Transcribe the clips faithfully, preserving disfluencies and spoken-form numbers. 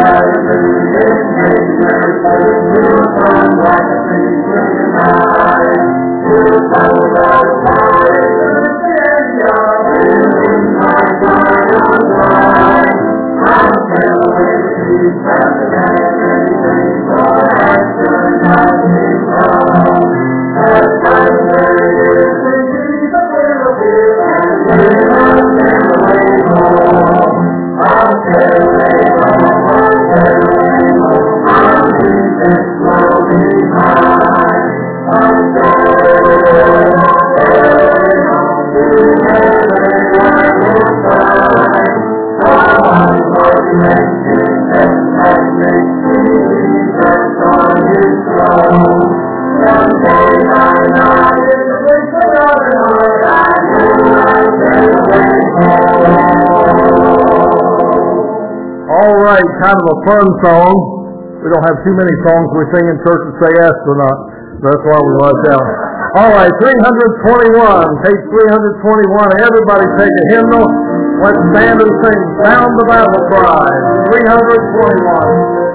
Kind of a fun song. We don't have too many songs we sing in church that say astronaut. That's why we write down. All right, three twenty-one, page three twenty-one. Everybody take a hymnal. Let's stand and sing. Sound the battle cry. three twenty-one.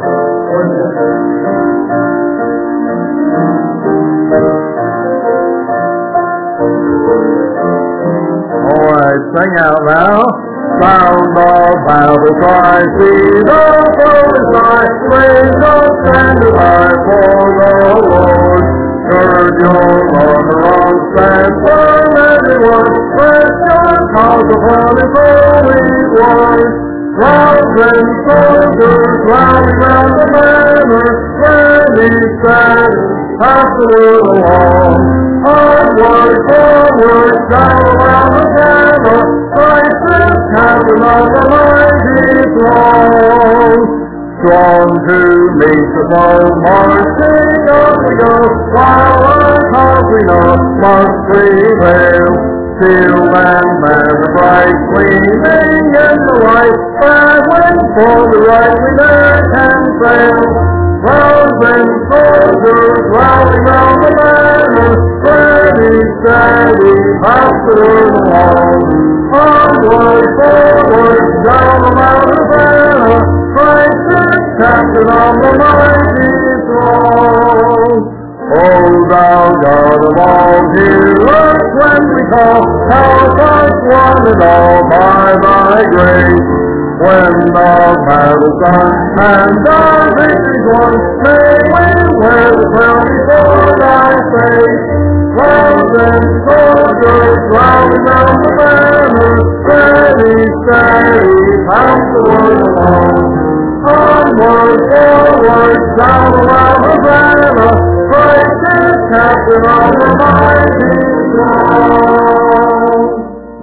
All right, sing out now. Sound the battle cry, see the foe is nigh, raise the standard high for the Lord. Gird your locker on, stand firm everyone, press your cause upon his holy word. Crowds and soldiers rally round the banner, ready, steady, pass the word along. Onward, forward, down around the banner, Christ is captain of the mighty throng. Strong to meet the foe, marching on we go, while our cause we know must prevail. Shield and banner bright, gleaming in the light, battling for the right we ne'er can fail. Crowds and soldiers rally round the banner, ready, steady, pass the word along. Onward, forward, down the mountain banner, Christ is captain of the mighty throng. O thou God of all, hear us when we call, help us one and all by thy grace. When the battle's done and our victory's won, may we wear the crown before thy face. Crowds and soldiers rally round the banner, ready, steady, pass the word along. Onward, forward, down around the banner, Christ is captain of the mighty throng.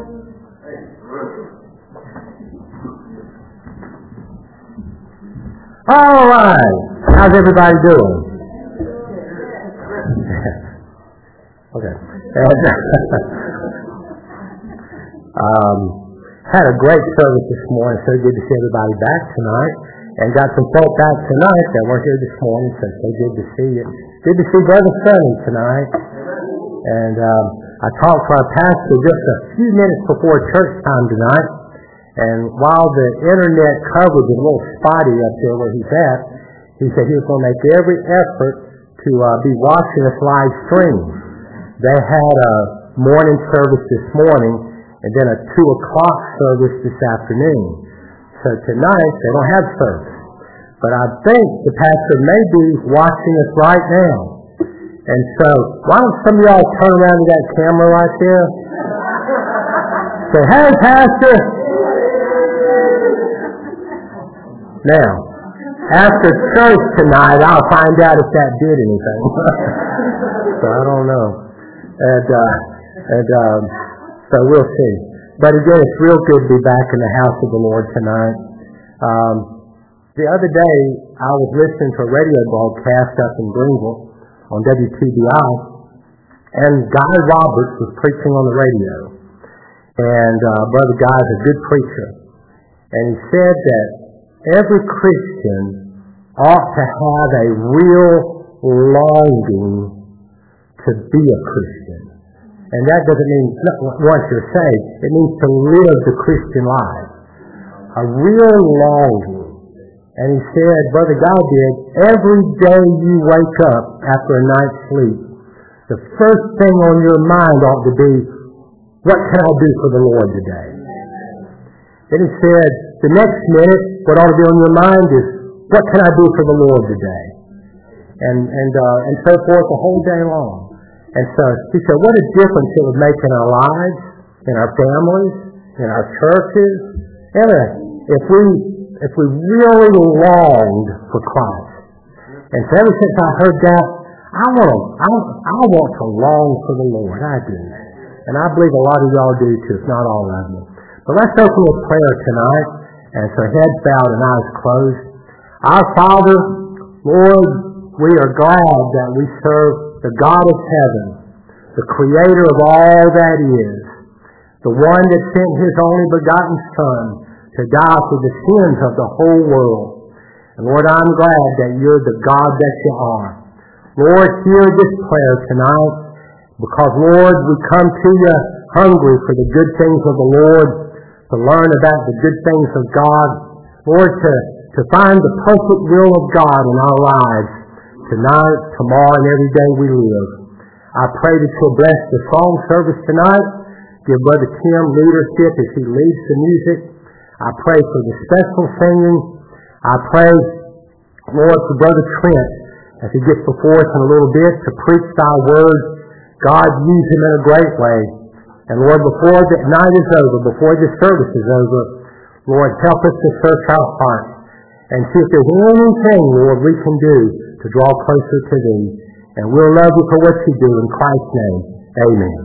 All right. How's everybody doing? Okay. And, um, had a great service this morning. So good to see everybody back tonight. And got some folk back tonight that weren't here this morning. So so good to see you. Good to see Brother Sonny tonight. And um, I talked to our pastor just a few minutes before church time tonight. And while the internet coverage is a little spotty up there where he's at, he said he was going to make every effort to uh, be watching us live stream. They had a morning service this morning and then a two o'clock service this afternoon. So tonight they don't have service. But I think the pastor may be watching us right now. And so why don't some of y'all turn around to that camera right there? Say, hey, pastor. Now, after church tonight, I'll find out if that did anything. So I don't know. And, uh, and um, so we'll see. But again, it's real good to be back in the house of the Lord tonight. Um, the other day, I was listening to a radio broadcast up in Greenville on W T B I, and Guy Roberts was preaching on the radio. And uh, Brother Guy is a good preacher. And he said that every Christian ought to have a real longing to be a Christian. And that doesn't mean once you're saved. It means to live the Christian life. A real longing. And he said, Brother Galdier, every day you wake up after a night's sleep, the first thing on your mind ought to be, what can I do for the Lord today? Then he said, the next minute, what ought to be on your mind is, what can I do for the Lord today? And and uh, and so forth the whole day long. And so he said, what a difference it would make in our lives, in our families, in our churches, everything, if we if we really longed for Christ. And so ever since I heard that, I want to I, I want to long for the Lord. I do. And I believe a lot of y'all do too, if not all of you. But let's open with prayer tonight. And so heads bowed and eyes closed. Our Father, Lord, we are glad that we serve the God of heaven, the creator of all that is, the one that sent his only begotten Son to die for the sins of the whole world. And Lord, I'm glad that you're the God that you are. Lord, hear this prayer tonight, because Lord, we come to you hungry for the good things of the Lord, to learn about the good things of God, Lord, to, to find the perfect will of God in our lives, tonight, tomorrow, and every day we live. I pray that you'll bless the song service tonight. Give Brother Tim leadership as he leads the music. I pray for the special singing. I pray, Lord, for Brother Trent as he gets before us in a little bit to preach thy word. God, use him in a great way. And Lord, before the night is over, before this service is over, Lord, help us to search our hearts and see if there's anything, Lord, we can do to draw closer to thee. And we'll love you for what you do. In Christ's name, amen.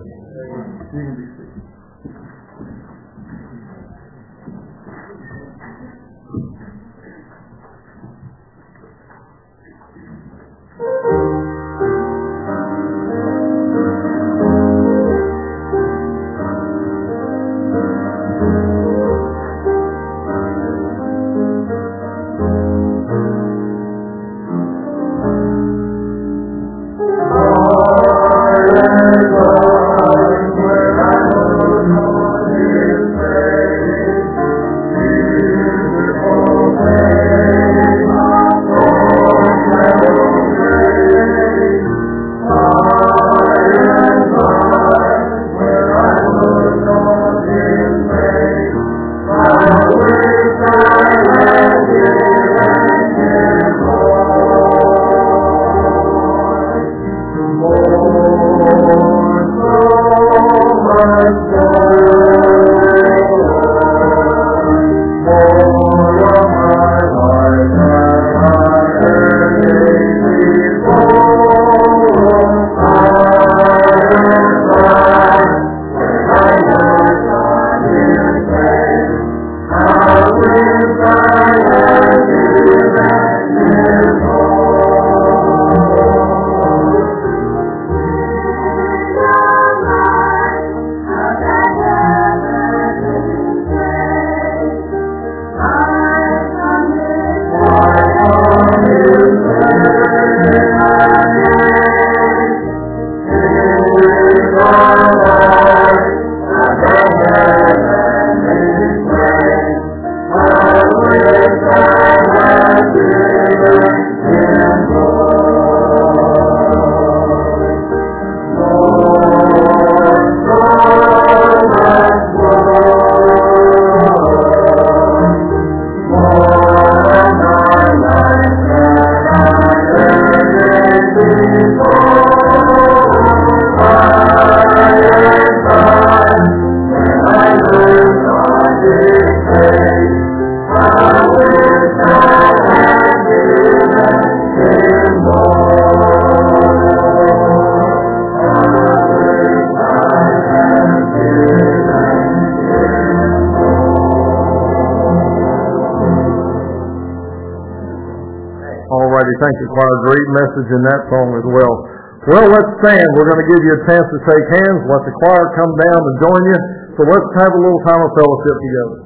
Thank you, choir. Great message in that song as well. Well, let's stand. We're going to give you a chance to shake hands. Let the choir come down and join you. So let's have a little time of fellowship together.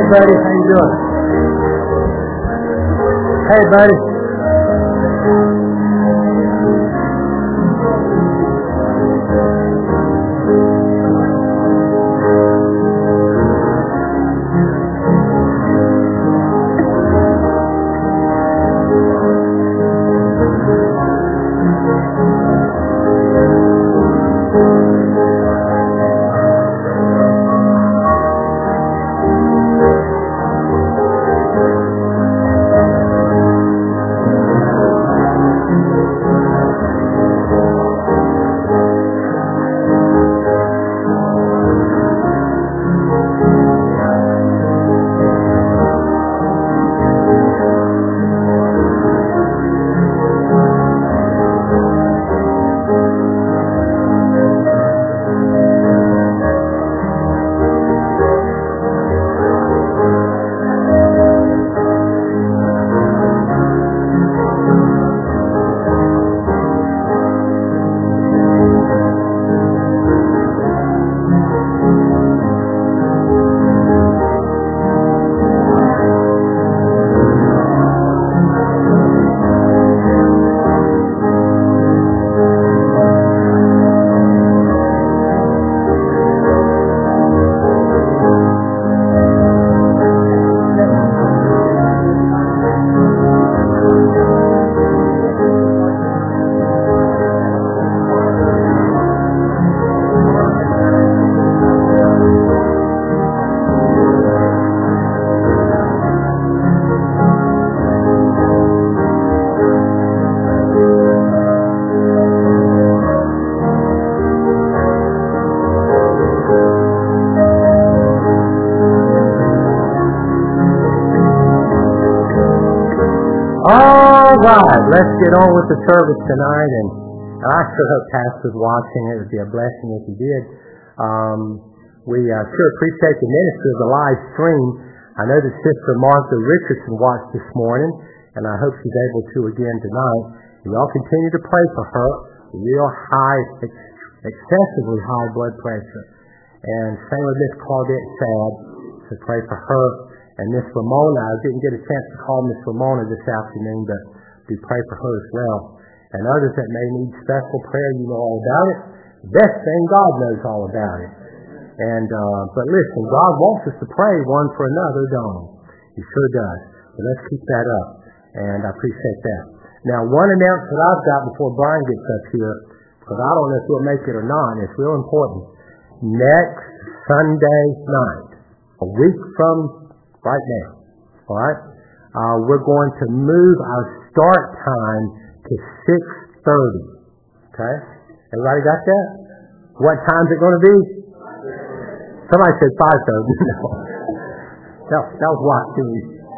buddy. How you doing? Hey, buddy. Right, let's get on with the service tonight, and I sure hope Pastor's watching. It would be a blessing if he did. Um, we uh, sure appreciate the ministry of the live stream. I know that Sister Martha Richardson watched this morning, and I hope she's able to again tonight. You all continue to pray for her, real high, ex- excessively high blood pressure. And same with Miss Claudette Sad, to pray for her. And Miss Ramona, I didn't get a chance to call Miss Ramona this afternoon, but we pray for her as well. And others that may need special prayer, you know all about it. The best thing, God knows all about it. And uh, but listen, God wants us to pray one for another, don't He? He sure does. So let's keep that up. And I appreciate that. Now, one announcement I've got before Brian gets up here, because I don't know if we'll make it or not, and it's real important. Next Sunday night, a week from right now, all right, uh, we're going to move our start time to six thirty. Okay? Everybody got that? What time is it going to be? Somebody said five thirty. No. that, that was what, too.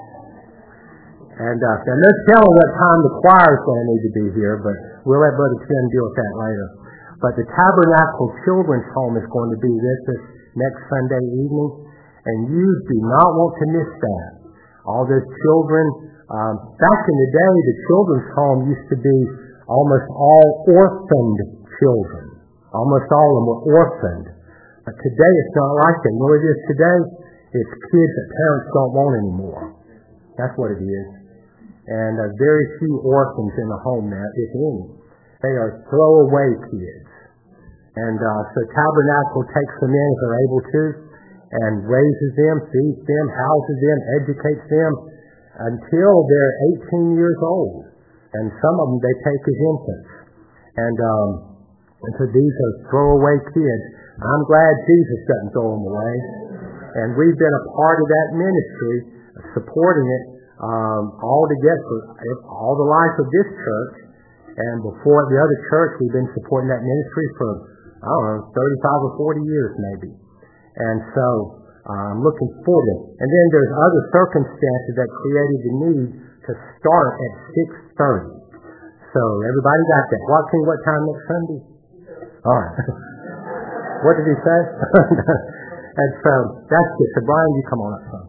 And uh, now let's tell them what time the choir is going to need to be here, but we'll let Brother Tim deal with that later. But the Tabernacle Children's Home is going to be with us next Sunday evening, and you do not want to miss that. All those children, um, back in the day, the children's home used to be almost all orphaned children. Almost all of them were orphaned. But today it's not like that. You know what it is today? It's kids that parents don't want anymore. That's what it is. And uh, very few orphans in the home now, if any. They are throwaway kids. And uh, so Tabernacle takes them in if they're able to, and raises them, feeds them, houses them, educates them until they're eighteen years old. And some of them they take as infants. And, um, and so these are throwaway kids. I'm glad Jesus doesn't throw them away. And we've been a part of that ministry, supporting it um, all together, all the life of this church. And before the other church, we've been supporting that ministry for, I don't know, thirty-five or forty years maybe. And so I'm um, looking forward to it. And then there's other circumstances that created the need to start at six thirty. So everybody got that. What, what time next Sunday? All right. What did he say? And so that's it. So Brian, you come on up, son.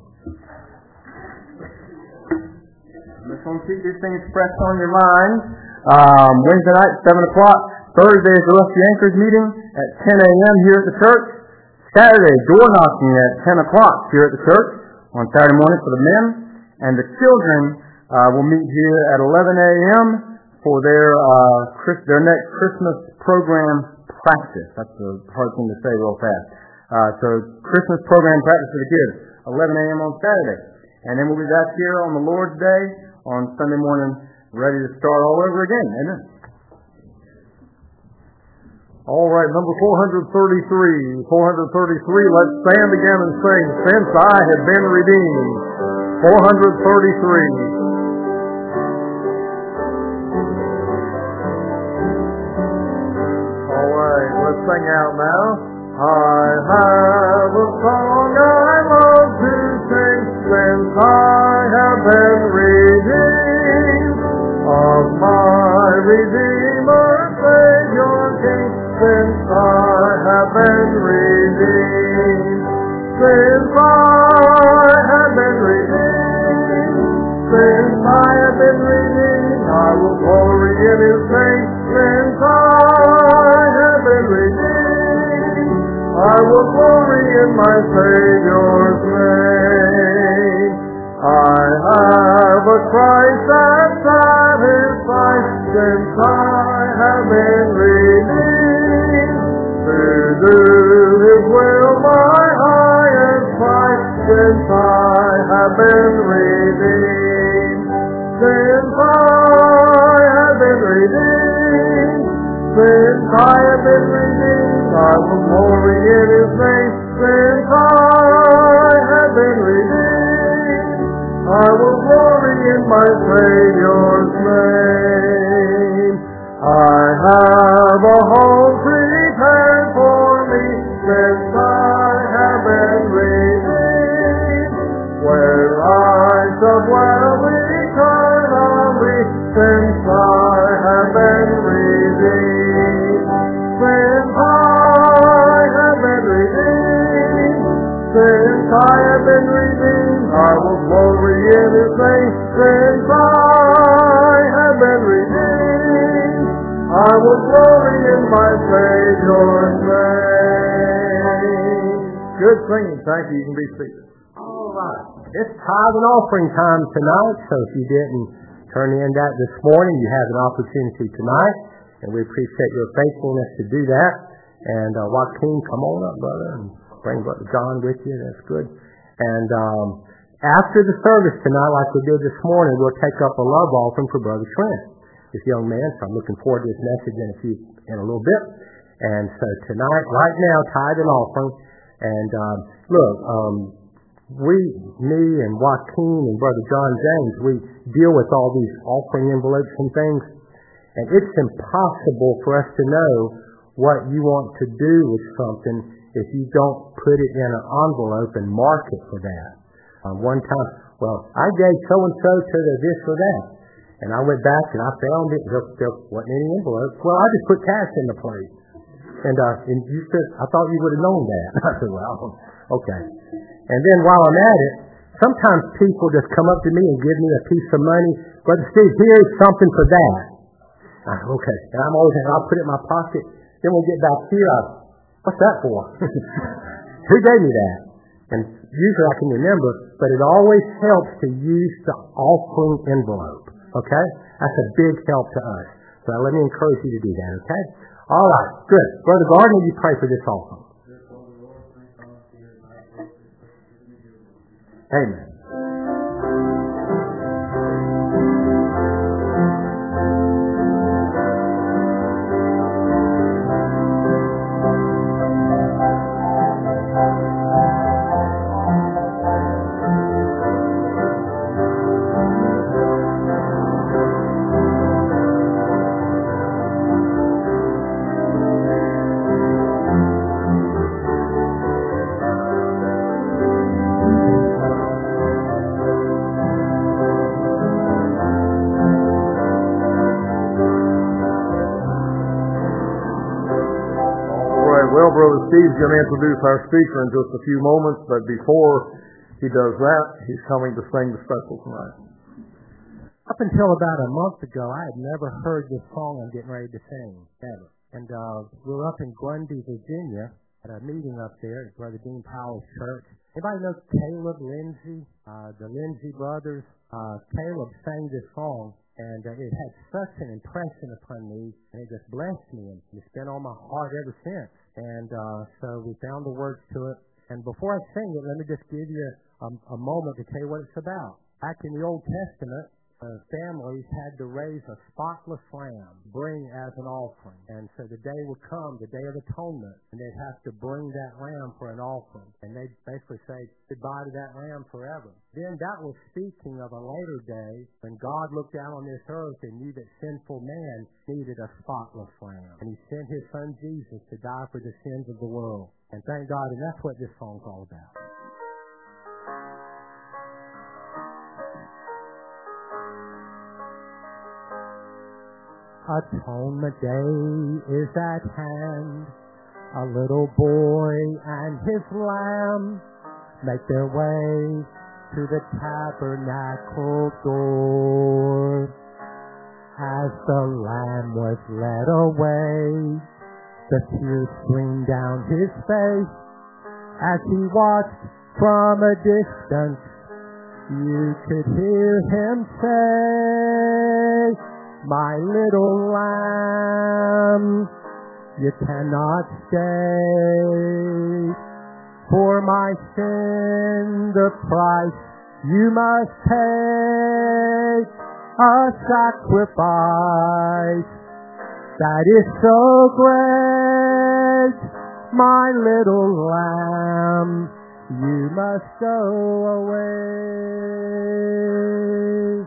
Let's go keep this thing expressed on your mind. Um, Wednesday night, seven o'clock. Thursday is the Rusty Anchors meeting at ten a.m. here at the church. Saturday, door knocking at ten o'clock here at the church. on Saturday morning for the men, and the children uh, will meet here at eleven a.m. for their uh, Chris, their next Christmas program practice. That's a hard thing to say real fast. Uh, so Christmas program practice for the kids, eleven a.m. on Saturday. And then we'll be back here on the Lord's Day on Sunday morning, ready to start all over again. Amen. All right, number four hundred thirty-three. four hundred thirty-three, let's stand again and sing, Since I Have Been Redeemed. four hundred thirty-three. All right, let's sing out now. I have a song I love to sing, since I have been redeemed of my Redeemer, Savior, King. Since I have been redeemed, since I have been redeemed, since I have been redeemed, I will glory in His name. Since I have been redeemed, I will glory in my Savior's name. I have a Christ that satisfies, since I have been redeemed. To do His will my highest price, since I have been redeemed. Since I have been redeemed, since I have been redeemed, I will glory in His name. Since I have been redeemed, I will glory in my Savior's name. I have a home prepared for me, since I have been redeemed, where I shall dwell eternally, since I have been redeemed. Since I have been redeemed, since I have been redeemed, I will glory in His name. Since I have been redeemed, I will glory in my Savior's name. Good singing. Thank you. You can be seated. All right. It's tithe and offering time tonight, so if you didn't turn in that this morning, you have an opportunity tonight, and we appreciate your faithfulness to do that. And uh, Joaquin, come on up, brother, and bring Brother John with you. That's good. And um, after the service tonight, like we did this morning, we'll take up a love offering for Brother Trent, this young man. So I'm looking forward to this message in a few, in a little bit. And so tonight, right now, tithe and offering. And um, look, um, we, me and Joaquin and Brother John James, we deal with all these offering envelopes and things. And it's impossible for us to know what you want to do with something if you don't put it in an envelope and mark it for that. Uh, one time, well, I gave so-and-so to the this or that. And I went back and I found it. There, there wasn't any envelope. Well, I just put cash in the plate. And, uh, and you said, I thought you would have known that. I said, well, okay. And then while I'm at it, sometimes people just come up to me and give me a piece of money. Brother Steve, here's something for that. I said, okay. And I'm always, I'll put it in my pocket. Then we'll get back here. I, what's that for? Who gave me that? And usually I can remember, but it always helps to use the offering envelope. Okay? That's a big help to us. So let me encourage you to do that, okay? All right, good. Brother Gardner, you pray for this offering. Amen. Brother Steve's going to introduce our speaker in just a few moments, but before he does that, he's coming to sing the special tonight. Up until about a month ago, I had never heard this song I'm getting ready to sing, ever. And uh, we were up in Grundy, Virginia, at a meeting up there at Brother Dean Powell's church. Anybody know Caleb Lindsay? Uh, the Lindsay brothers? Uh, Caleb sang this song, and uh, it had such an impression upon me, and it just blessed me, and it's been on my heart ever since. And uh, so we found the words to it. And before I sing it, let me just give you a, a moment to tell you what it's about. Back in the Old Testament, Uh, families had to raise a spotless lamb, bring as an offering. And so the day would come, the Day of Atonement, and they'd have to bring that lamb for an offering. And they'd basically say goodbye to that lamb forever. Then that was speaking of a later day when God looked down on this earth and knew that sinful man needed a spotless lamb. And he sent his son Jesus to die for the sins of the world. And thank God, and that's what this song's all about. Atonement Day is at hand. A little boy and his lamb make their way to the tabernacle door. As the lamb was led away, the tears streamed down his face. As he watched from a distance, you could hear him say, "My little lamb, you cannot stay. For my sin, the price you must pay. A sacrifice that is so great. My little lamb, you must go away."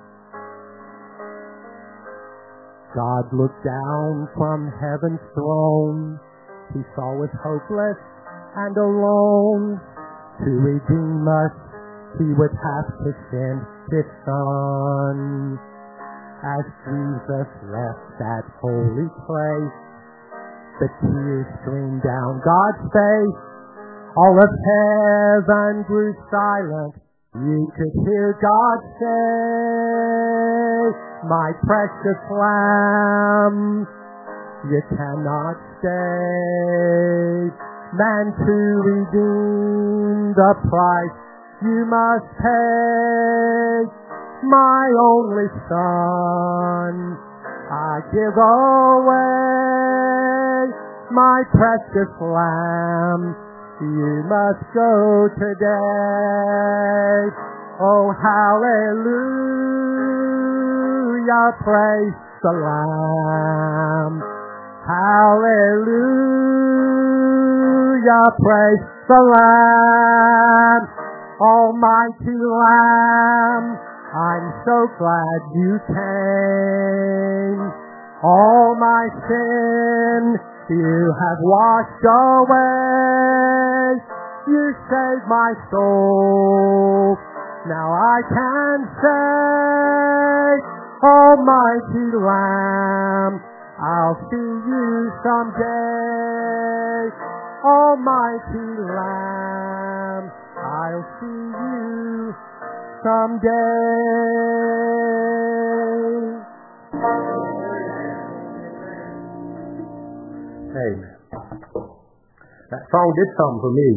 God looked down from heaven's throne. He saw us hopeless and alone. To redeem us, he would have to send his son. As Jesus left that holy place, the tears streamed down God's face. All of heaven grew silent. You could hear God say, "My precious lamb, you cannot stay. Man, to redeem the price you must pay. My only son, I give away. My precious lamb, you must go today. Oh, hallelujah, praise the Lamb. Hallelujah, praise the Lamb. Almighty Lamb, I'm so glad you came. All my sin you have washed away. You saved my soul. Now I can say, Almighty Lamb, I'll see you someday. Almighty Lamb, I'll see you someday. Amen. That song did something for me.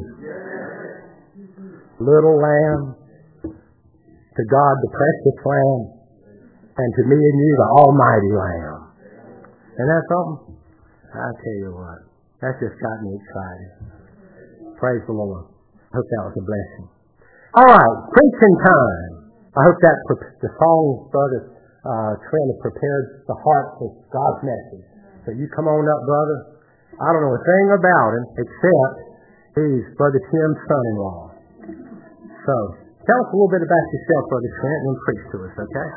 Little lamb, to God the precious lamb, and to me and you the almighty lamb. Isn't that something? I tell you what, that just got me excited. Praise the Lord. I hope that was a blessing. All right, preaching time. I hope that the song, Brother uh, Trent, prepared the heart for God's message. So you come on up, brother. I don't know a thing about him except he's Brother Tim's son-in-law. So tell us a little bit about yourself, Brother Trent, and then preach to us, okay?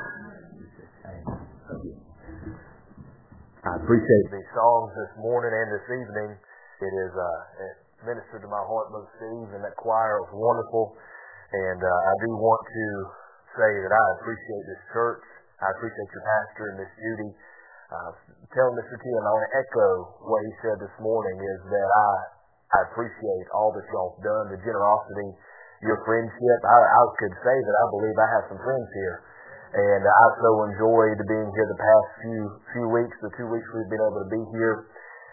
I appreciate these songs this morning and this evening. It is uh, it ministered to my heart, Brother Steve, and that choir was wonderful. And uh, I do want to say that I appreciate this church. I appreciate your pastor and Miss Judy. Uh, telling Mister Tim, I want to echo what he said this morning, is that I I appreciate all that y'all have done, the generosity, your friendship. I, I could say that I believe I have some friends here. And I've so enjoyed being here the past few few weeks, the two weeks we've been able to be here.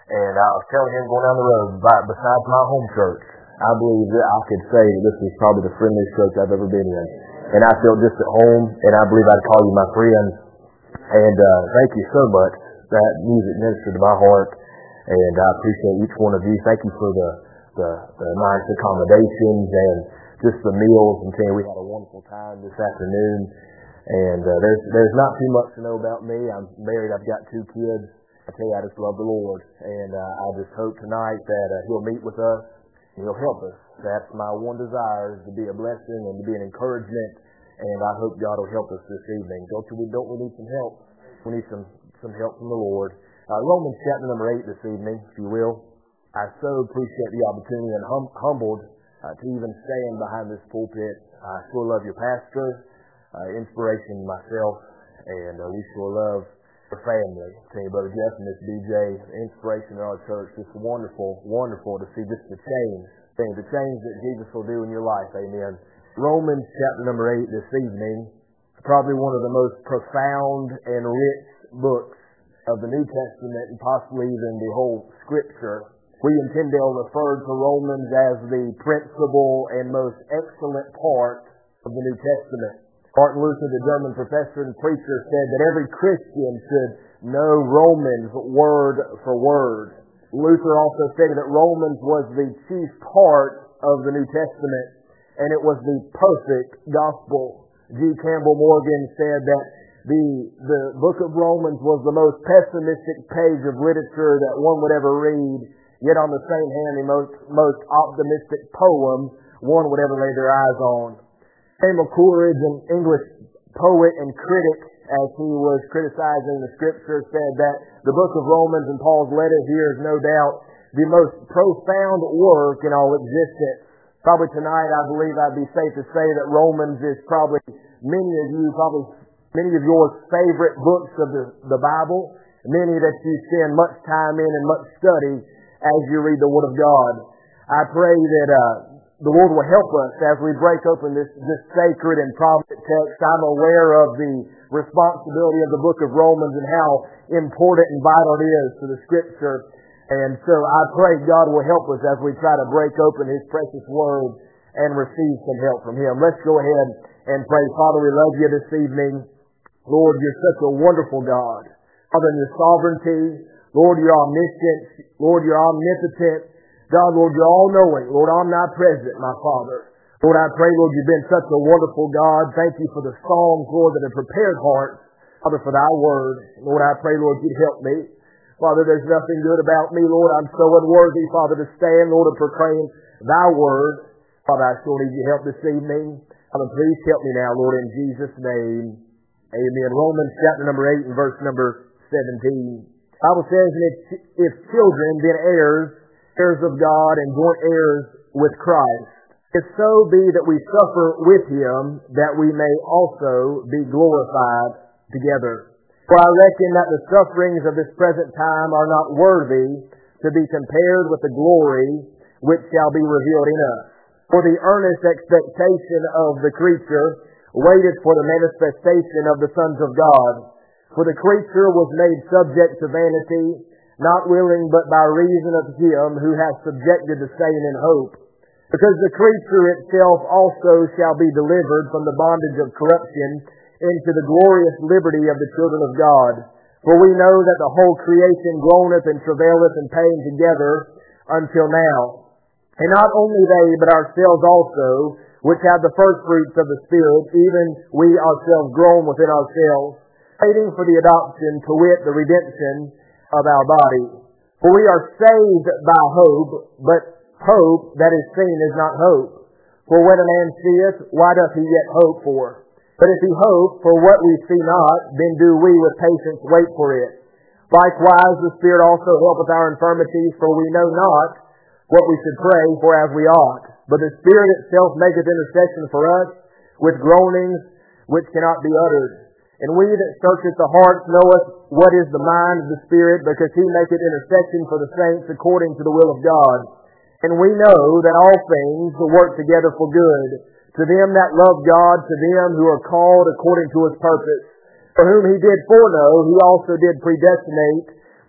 And I was telling him going down the road, by, besides my home church, I believe that I could say that this was probably the friendliest church I've ever been in. And I felt just at home, and I believe I'd call you my friend. And uh, thank you so much. That music ministered to my heart, and I appreciate each one of you. Thank you for the, the, the nice accommodations and just the meals. And saying we had a wonderful time this afternoon. And uh, there's there's not too much to know about me. I'm married. I've got two kids. I tell you, I just love the Lord, and uh, I just hope tonight that uh, He'll meet with us and He'll help us. That's my one desire, is to be a blessing and to be an encouragement. And I hope God will help us this evening. Don't we? Don't we need some help? We need some some help from the Lord. Uh, Romans chapter number eight this evening, if you will. I so appreciate the opportunity and hum- humbled uh, to even stand behind this pulpit. I sure love your pastor. Uh, inspiration myself, and uh, we sure love the family. I tell you, Brother Jeff and Miss B J, inspiration in our church. It's wonderful, wonderful to see just the change, the change that Jesus will do in your life. Amen. Romans chapter number eight this evening, probably one of the most profound and rich books of the New Testament, and possibly even the whole Scripture. We in Tyndale refer to Romans as the principal and most excellent part of the New Testament. Martin Luther, the German professor and preacher, said that every Christian should know Romans word for word. Luther also stated that Romans was the chief part of the New Testament, and it was the perfect gospel. G. Campbell Morgan said that the the book of Romans was the most pessimistic page of literature that one would ever read, yet on the same hand the most, most optimistic poem one would ever lay their eyes on. Samuel Coleridge, an English poet and critic, as he was criticizing the Scripture, said that the book of Romans and Paul's letter here is no doubt the most profound work in all existence. Probably tonight, I believe I'd be safe to say that Romans is probably many of you, probably many of your favorite books of the, the Bible, many that you spend much time in and much study as you read the Word of God. I pray that uh, the Lord will help us as we break open this, this sacred and prominent text. I'm aware of the responsibility of the book of Romans and how important and vital it is to the Scripture. And so I pray God will help us as we try to break open His precious Word and receive some help from Him. Let's go ahead and pray. Father, we love you this evening. Lord, you're such a wonderful God. Father, in your sovereignty, Lord, you're omniscient. Lord, you're omnipotent. God, Lord, you're all-knowing. Lord, omnipresent, my Father. Lord, I pray, Lord, you've been such a wonderful God. Thank you for the songs, Lord, that have prepared hearts, Father, for thy word. Lord, I pray, Lord, you'd help me. Father, there's nothing good about me, Lord. I'm so unworthy, Father, to stand, Lord, and proclaim thy word. Father, I sure need your help this evening. Father, please help me now, Lord, in Jesus' name. Amen. Romans chapter number eight and verse number seventeen. The Bible says, and if, if children, then heirs, heirs of God and joint heirs with Christ, if so be that we suffer with Him, that we may also be glorified together. For I reckon that the sufferings of this present time are not worthy to be compared with the glory which shall be revealed in us. For the earnest expectation of the creature waited for the manifestation of the sons of God. For the creature was made subject to vanity, not willing but by reason of Him who hath subjected the same in hope. Because the creature itself also shall be delivered from the bondage of corruption into the glorious liberty of the children of God. For we know that the whole creation groaneth and travaileth in pain together until now. And not only they, but ourselves also, which have the first fruits of the Spirit, even we ourselves groan within ourselves, waiting for the adoption, to wit, the redemption of our body. For we are saved by hope, but hope that is seen is not hope. For when a man seeth, why doth he yet hope for? But if he hope for what we see not, then do we with patience wait for it. Likewise the Spirit also helpeth our infirmities, for we know not what we should pray for as we ought. But the Spirit itself maketh intercession for us with groanings which cannot be uttered. And we that searcheth the hearts knoweth what is the mind of the Spirit, because He maketh intercession for the saints according to the will of God. And we know that all things work together for good, to them that love God, to them who are called according to His purpose. For whom He did foreknow, He also did predestinate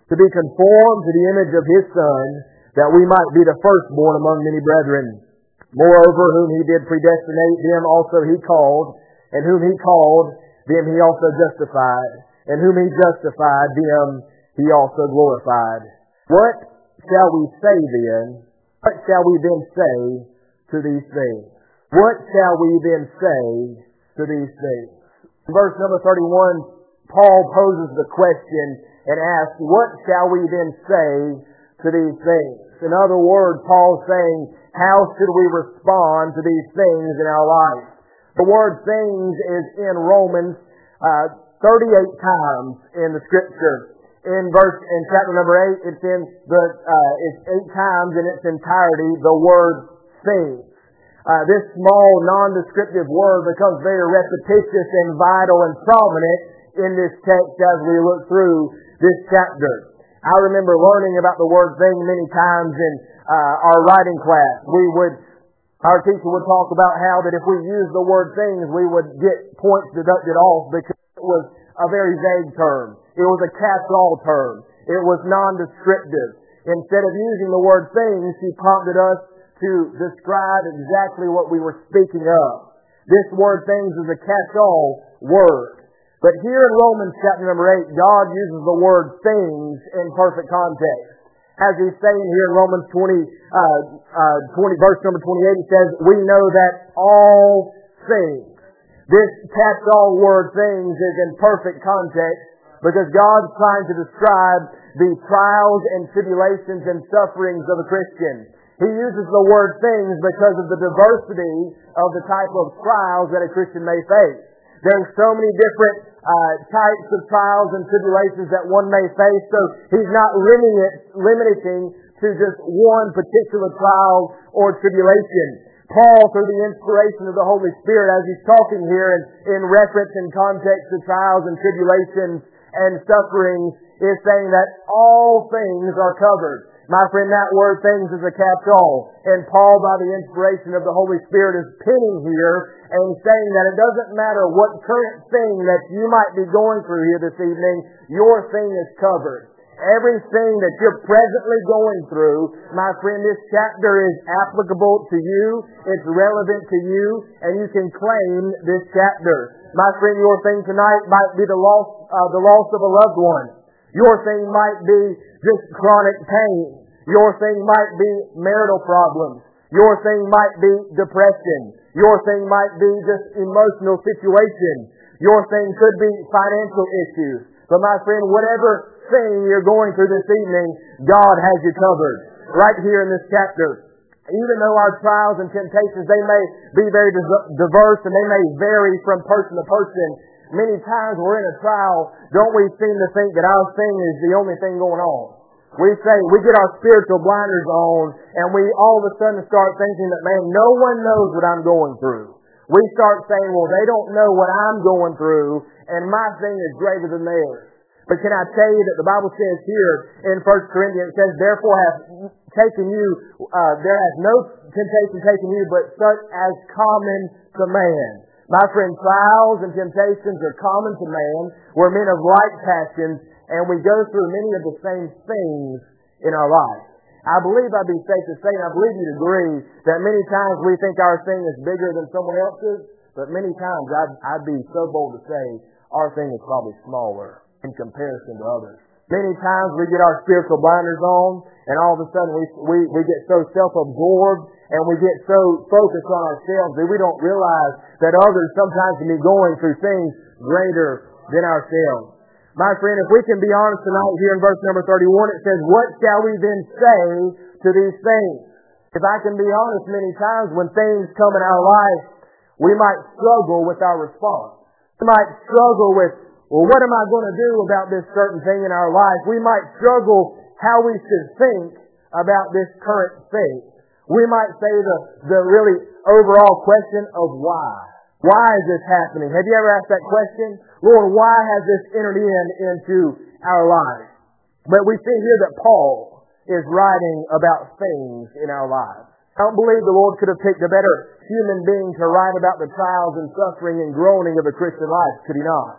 to be conformed to the image of His Son, that we might be the firstborn among many brethren. Moreover, whom He did predestinate, them also He called, and whom He called, them He also justified, and whom He justified, them He also glorified. What shall we say then? What shall we then say to these things? What shall we then say to these things? In verse number thirty-one, Paul poses the question and asks, what shall we then say to these things? In other words, Paul's saying, how should we respond to these things in our life? The word things is in Romans uh, thirty-eight times in the Scripture. In verse in chapter number eight, it's in the uh, it's eight times in its entirety the word things. Uh, this small, non-descriptive word becomes very repetitious and vital and prominent in this text as we look through this chapter. I remember learning about the word thing many times in uh, our writing class. We would, our teacher would talk about how that if we used the word things, we would get points deducted off because it was a very vague term. It was a catch-all term. It was non-descriptive. Instead of using the word things, she prompted us to describe exactly what we were speaking of. This word things is a catch-all word. But here in Romans chapter number eight, God uses the word things in perfect context. As He's saying here in Romans twenty, uh, uh, twenty, verse number twenty-eight, He says, we know that all things. This catch-all word things is in perfect context because God's trying to describe the trials and tribulations and sufferings of a Christian. He uses the word things because of the diversity of the type of trials that a Christian may face. There's so many different uh, types of trials and tribulations that one may face, so He's not limiting it, limiting to just one particular trial or tribulation. Paul, through the inspiration of the Holy Spirit, as he's talking here in, in reference and context to trials and tribulations and sufferings, is saying that all things are covered. My friend, that word things is a catch-all. And Paul, by the inspiration of the Holy Spirit, is pinning here and saying that it doesn't matter what current thing that you might be going through here this evening, your thing is covered. Everything that you're presently going through, my friend, this chapter is applicable to you, it's relevant to you, and you can claim this chapter. My friend, your thing tonight might be the loss, uh, the loss of a loved one. Your thing might be just chronic pain. Your thing might be marital problems. Your thing might be depression. Your thing might be just emotional situation. Your thing could be financial issues. But my friend, whatever thing you're going through this evening, God has you covered. Right here in this chapter. Even though our trials and temptations, they may be very diverse and they may vary from person to person, many times we're in a trial, don't we seem to think that our thing is the only thing going on? We say, we get our spiritual blinders on, and we all of a sudden start thinking that, man, no one knows what I'm going through. We start saying, well, they don't know what I'm going through, and my thing is greater than theirs. But can I tell you that the Bible says here in First Corinthians, it says, therefore have taken you, uh, there has no temptation taken you, but such as common to man. My friend, trials and temptations are common to man. We're men of like passions, and we go through many of the same things in our life. I believe I'd be safe to say, and I believe you'd agree, that many times we think our thing is bigger than someone else's, but many times I'd, I'd be so bold to say our thing is probably smaller in comparison to others. Many times we get our spiritual blinders on, and all of a sudden we we, we get so self-absorbed, and we get so focused on ourselves that we don't realize that others sometimes can be going through things greater than ourselves. My friend, if we can be honest tonight, here in verse number thirty-one, it says, what shall we then say to these things? If I can be honest, many times when things come in our life, we might struggle with our response. We might struggle with, well, what am I going to do about this certain thing in our life? We might struggle how we should think about this current thing. We might say the, the really overall question of why. Why is this happening? Have you ever asked that question? Lord, why has this entered in into our lives? But we see here that Paul is writing about things in our lives. I don't believe the Lord could have picked a better human being to write about the trials and suffering and groaning of a Christian life, could He not?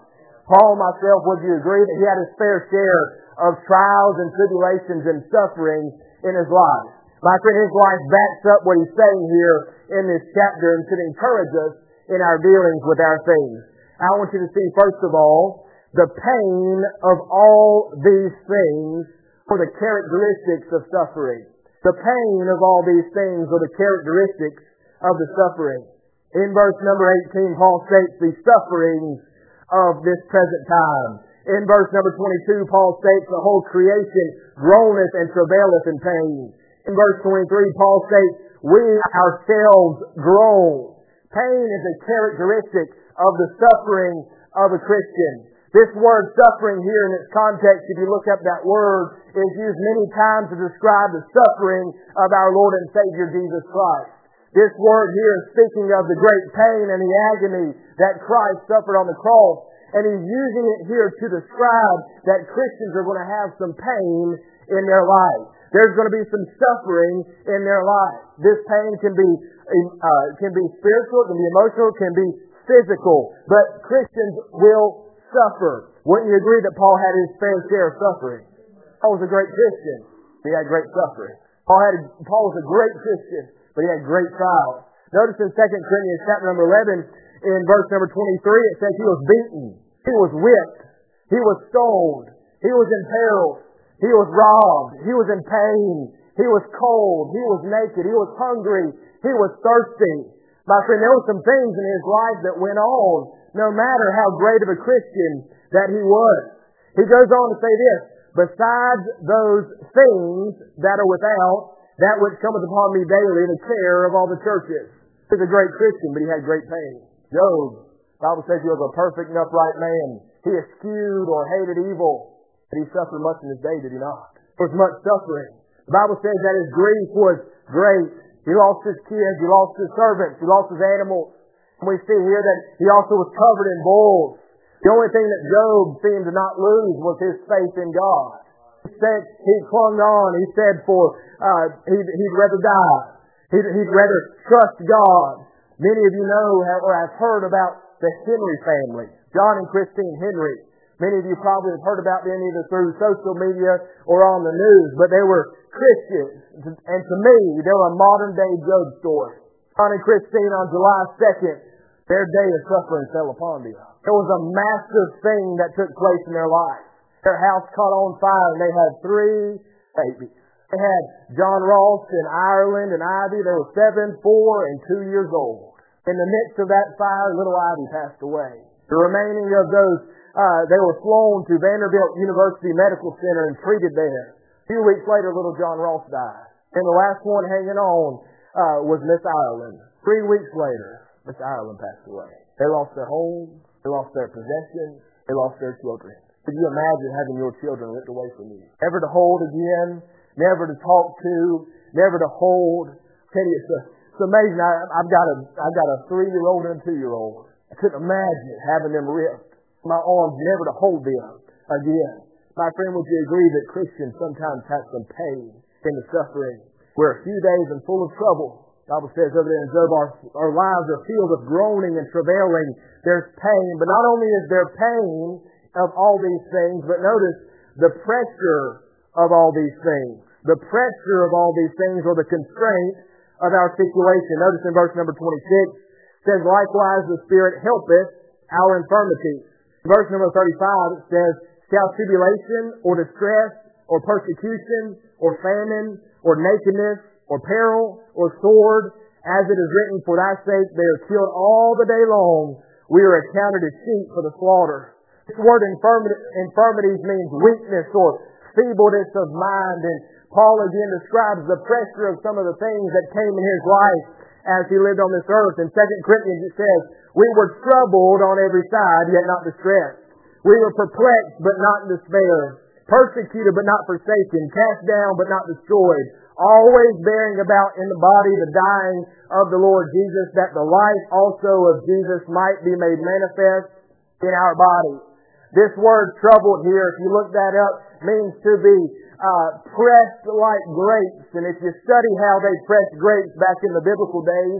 Paul, myself, would you agree that he had his fair share of trials and tribulations and suffering in his life? My friend, his life backs up what he's saying here in this chapter and should encourage us in our dealings with our things. I want you to see, first of all, the pain of all these things or the characteristics of suffering. The pain of all these things or the characteristics of the suffering. In verse number eighteen, Paul states the sufferings of this present time. In verse number twenty-two, Paul states the whole creation groaneth and travaileth in pain. In verse twenty-three, Paul states, we ourselves groan. Pain is a characteristic of the suffering of a Christian. This word suffering here in its context, if you look up that word, is used many times to describe the suffering of our Lord and Savior Jesus Christ. This word here is speaking of the great pain and the agony that Christ suffered on the cross. And he's using it here to describe that Christians are going to have some pain in their life. There's going to be some suffering in their life. This pain can be uh, can be spiritual, can be emotional, can be physical. But Christians will suffer. Wouldn't you agree that Paul had his fair share of suffering? Paul was a great Christian. He had great suffering. Paul had a, Paul was a great Christian, but he had great trials. Notice in Second Corinthians chapter number eleven, in verse number twenty-three, it says he was beaten, he was whipped, he was stoned, he was in peril, he was robbed, he was in pain, he was cold, he was naked, he was hungry, he was thirsty. My friend, there were some things in his life that went on, no matter how great of a Christian that he was. He goes on to say this, besides those things that are without, that which cometh upon me daily, the care of all the churches. He was a great Christian, but he had great pain. Job, the Bible says he was a perfect and upright man. He eschewed or hated evil, but he suffered much in his day, did he not? There was much suffering. The Bible says that his grief was great. He lost his kids, he lost his servants, he lost his animals. And we see here that he also was covered in bulls. The only thing that Job seemed to not lose was his faith in God. He said he clung on. He said for uh, he'd, he'd rather die. He'd, he'd rather trust God. Many of you know or have heard about the Henry family, John and Christine Henry. Many of you probably have heard about them either through social media or on the news, but they were Christians. And to me, they were a modern-day Job story. John and Christine, on July second, their day of suffering fell upon them. There was a massive thing that took place in their life. Their house caught on fire, and they had three babies. They had John Ross in Ireland and Ivy. They were seven, four, and two years old. In the midst of that fire, little Ivy passed away. The remaining of those Uh, they were flown to Vanderbilt University Medical Center and treated there. A few weeks later, little John Ross died. And the last one hanging on uh, was Miss Ireland. Three weeks later, Miss Ireland passed away. They lost their home. They lost their possessions. They lost their children. Could you imagine having your children ripped away from you? Never to hold again. Never to talk to. Never to hold. I tell you, it's, a, it's amazing. I, I've got a I've got a three-year-old and a two-year-old. I couldn't imagine having them ripped. My arms never to hold them again. My friend, would you agree that Christians sometimes have some pain in the suffering? We're a few days and full of trouble. The Bible says over there in Job, our, our lives are filled with groaning and travailing. There's pain, but not only is there pain of all these things, but notice the pressure of all these things. The pressure of all these things or the constraint of our situation. Notice in verse number twenty-six, it says, likewise the Spirit helpeth our infirmities. Verse number thirty-five, it says, shall tribulation or distress or persecution or famine or nakedness or peril or sword, as it is written, for thy sake they are killed all the day long. We are accounted as sheep for the slaughter. This word infirmity, infirmities means weakness or feebleness of mind. And Paul again describes the pressure of some of the things that came in his life as he lived on this earth. In Second Corinthians it says, we were troubled on every side, yet not distressed. We were perplexed, but not in despair. Persecuted, but not forsaken. Cast down, but not destroyed. Always bearing about in the body the dying of the Lord Jesus, that the life also of Jesus might be made manifest in our body. This word troubled here, if you look that up, means to be uh, pressed like grapes. And if you study how they pressed grapes back in the biblical days,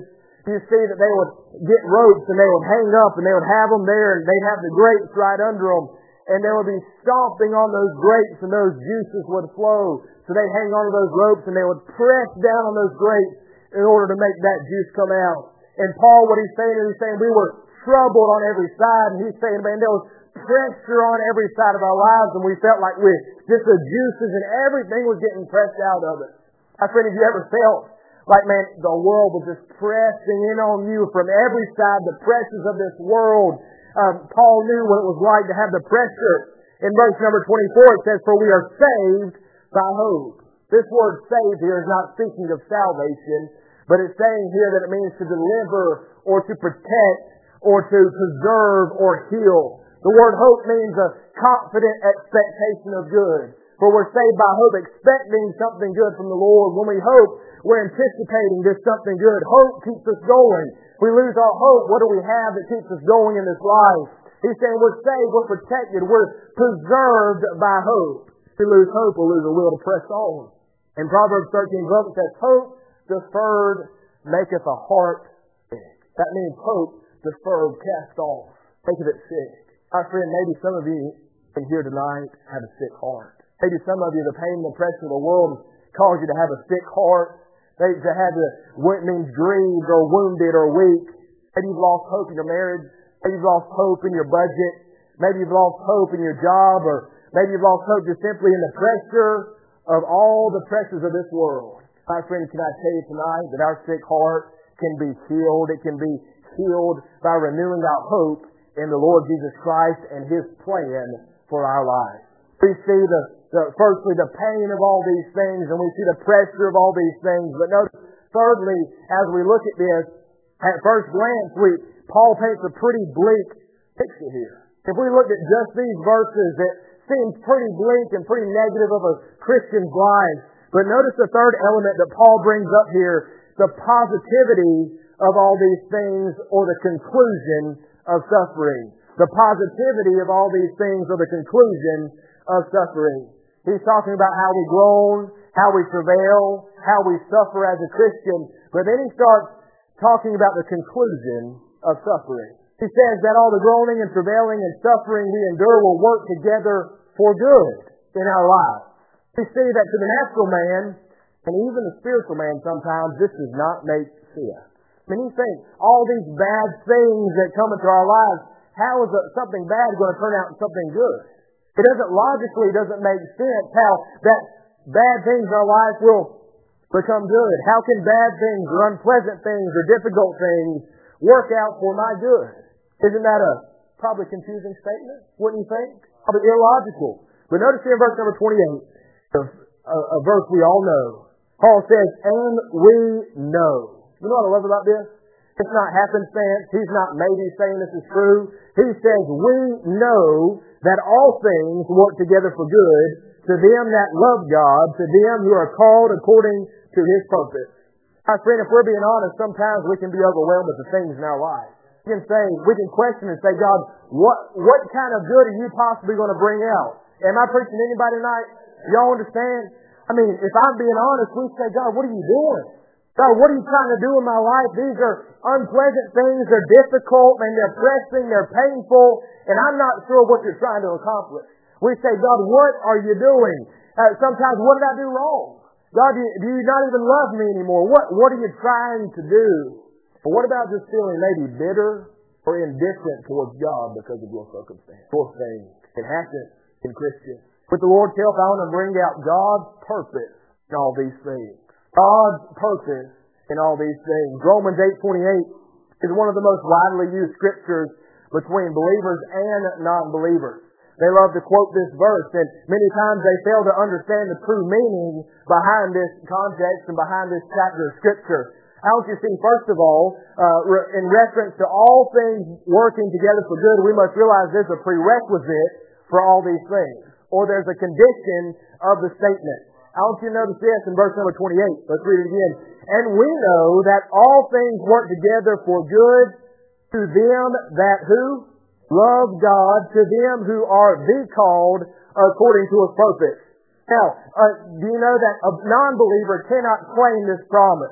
You see that they would get ropes and they would hang up and they would have them there and they'd have the grapes right under them. And they would be stomping on those grapes and those juices would flow. So they'd hang onto those ropes and they would press down on those grapes in order to make that juice come out. And Paul, what he's saying is he's saying we were troubled on every side. And he's saying, man, there was pressure on every side of our lives and we felt like we just the juices and everything was getting pressed out of us. My friend, have you ever felt like, man, the world was just pressing in on you from every side, the pressures of this world? Um, Paul knew what it was like to have the pressure. In verse number twenty-four, it says, for we are saved by hope. This word saved here is not speaking of salvation, but it's saying here that it means to deliver or to protect or to preserve or heal. The word hope means a confident expectation of good. For we're saved by hope, expecting something good from the Lord. When we hope, we're anticipating this something good. Hope keeps us going. If we lose our hope, what do we have that keeps us going in this life? He's saying we're saved, we're protected, we're preserved by hope. If we lose hope, we'll lose the will to press on. In Proverbs thirteen twelve, it says, hope deferred maketh a heart sick. That means hope deferred, cast off, maketh it sick. My friend, maybe some of you in here tonight have a sick heart. Maybe some of you, the pain and the pressure of the world cause you to have a sick heart. Maybe to have the, what means grieved or wounded or weak. Maybe you've lost hope in your marriage. Maybe you've lost hope in your budget. Maybe you've lost hope in your job. Or maybe you've lost hope just simply in the pressure of all the pressures of this world. My friend, can I tell you tonight that our sick heart can be healed. It can be healed by renewing our hope in the Lord Jesus Christ and His plan for our lives. We see the, the firstly the pain of all these things, and we see the pressure of all these things. But notice, thirdly, as we look at this, at first glance, we Paul paints a pretty bleak picture here. If we looked at just these verses, it seems pretty bleak and pretty negative of a Christian's life. But notice the third element that Paul brings up here, the positivity of all these things or the conclusion of suffering. The positivity of all these things or the conclusion of suffering. He's talking about how we groan, how we travail, how we suffer as a Christian. But then he starts talking about the conclusion of suffering. He says that all the groaning and travailing and suffering we endure will work together for good in our lives. We see that to the natural man, and even the spiritual man sometimes, this does not make sense. I mean, you think, all these bad things that come into our lives, how is something bad going to turn out into something good? It doesn't logically, doesn't make sense how that bad things in our life will become good. How can bad things or unpleasant things or difficult things work out for my good? Isn't that a probably confusing statement? Wouldn't you think? Probably illogical. But notice here in verse number twenty-eight, a, a, a verse we all know. Paul says, and we know. You know what I love about this? It's not happenstance. He's not maybe saying this is true. He says, we know that all things work together for good to them that love God, to them who are called according to His purpose. My friend, if we're being honest, sometimes we can be overwhelmed with the things in our lives. We can say, we can question and say, God, what what kind of good are you possibly going to bring out? Am I preaching to anybody tonight? Y'all understand? I mean, if I'm being honest, we say, God, what are you doing? God, what are you trying to do in my life? These are unpleasant things. They're difficult and they're pressing. They're painful. And I'm not sure what you're trying to accomplish. We say, God, what are you doing? Uh, sometimes, what did I do wrong? God, do you, do you not even love me anymore? What, what are you trying to do? But what about just feeling maybe bitter or indifferent towards God because of your circumstance? Or things. It happens in Christians. With the Lord's help, I want to bring out God's purpose in all these things. God's purpose in all these things. Romans eight twenty-eight is one of the most widely used scriptures between believers and non-believers. They love to quote this verse, and many times they fail to understand the true meaning behind this context and behind this chapter of Scripture. I want you to see, first of all, uh, in reference to all things working together for good, we must realize there's a prerequisite for all these things, or there's a condition of the statement. I want you to notice this in verse number twenty-eight. Let's read it again. And we know that all things work together for good to them that who? Love God, to them who are the called according to His purpose. Now, uh, do you know that a non-believer cannot claim this promise?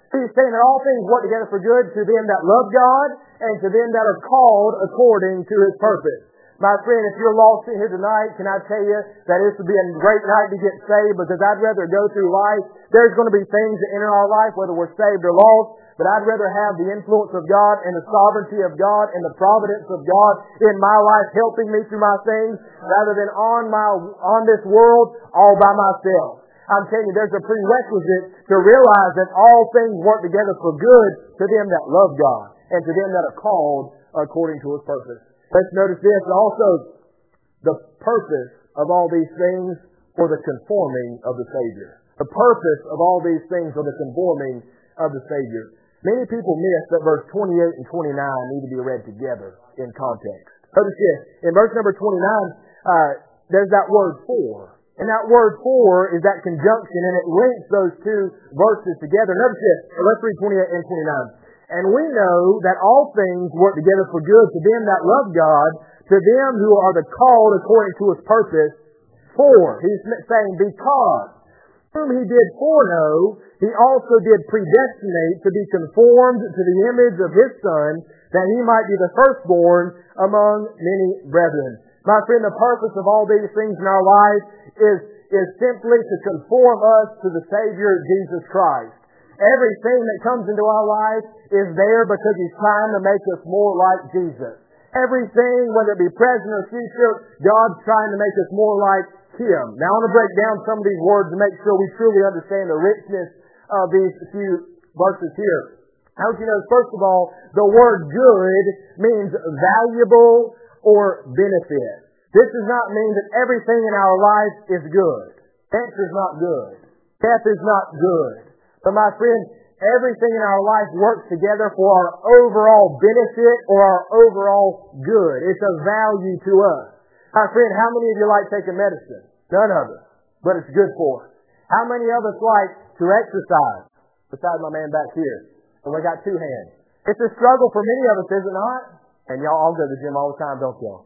He's saying that all things work together for good to them that love God and to them that are called according to His purpose. My friend, if you're lost in here tonight, can I tell you that this would be a great night to get saved, because I'd rather go through life. There's going to be things that enter our life, whether we're saved or lost, but I'd rather have the influence of God and the sovereignty of God and the providence of God in my life helping me through my things, rather than on my on this world all by myself. I'm telling you, there's a prerequisite to realize that all things work together for good to them that love God and to them that are called according to His purpose. Let's notice this also, the purpose of all these things for the conforming of the Savior. The purpose of all these things for the conforming of the Savior. Many people miss that verse twenty-eight and twenty-nine need to be read together in context. Notice this, in verse number twenty-nine, uh, there's that word for. And that word for is that conjunction, and it links those two verses together. Notice this, let's read twenty-eight and twenty-nine. And we know that all things work together for good to them that love God, to them who are the called according to His purpose. For, he's saying because, whom He did foreknow, He also did predestinate to be conformed to the image of His Son, that He might be the firstborn among many brethren. My friend, the purpose of all these things in our life is, is simply to conform us to the Savior, Jesus Christ. Everything that comes into our life is there because He's trying to make us more like Jesus. Everything, whether it be present or future, God's trying to make us more like Him. Now I want to break down some of these words to make sure we truly understand the richness of these few verses here. How would you know? First of all, the word good means valuable or benefit. This does not mean that everything in our life is good. Cancer is not good. Death is not good. But my friend, everything in our life works together for our overall benefit or our overall good. It's a value to us. My friend, how many of you like taking medicine? None of us. But it's good for us. How many of us like to exercise? Besides my man back here. And we got two hands. It's a struggle for many of us, is it not? And y'all all go to the gym all the time, don't y'all?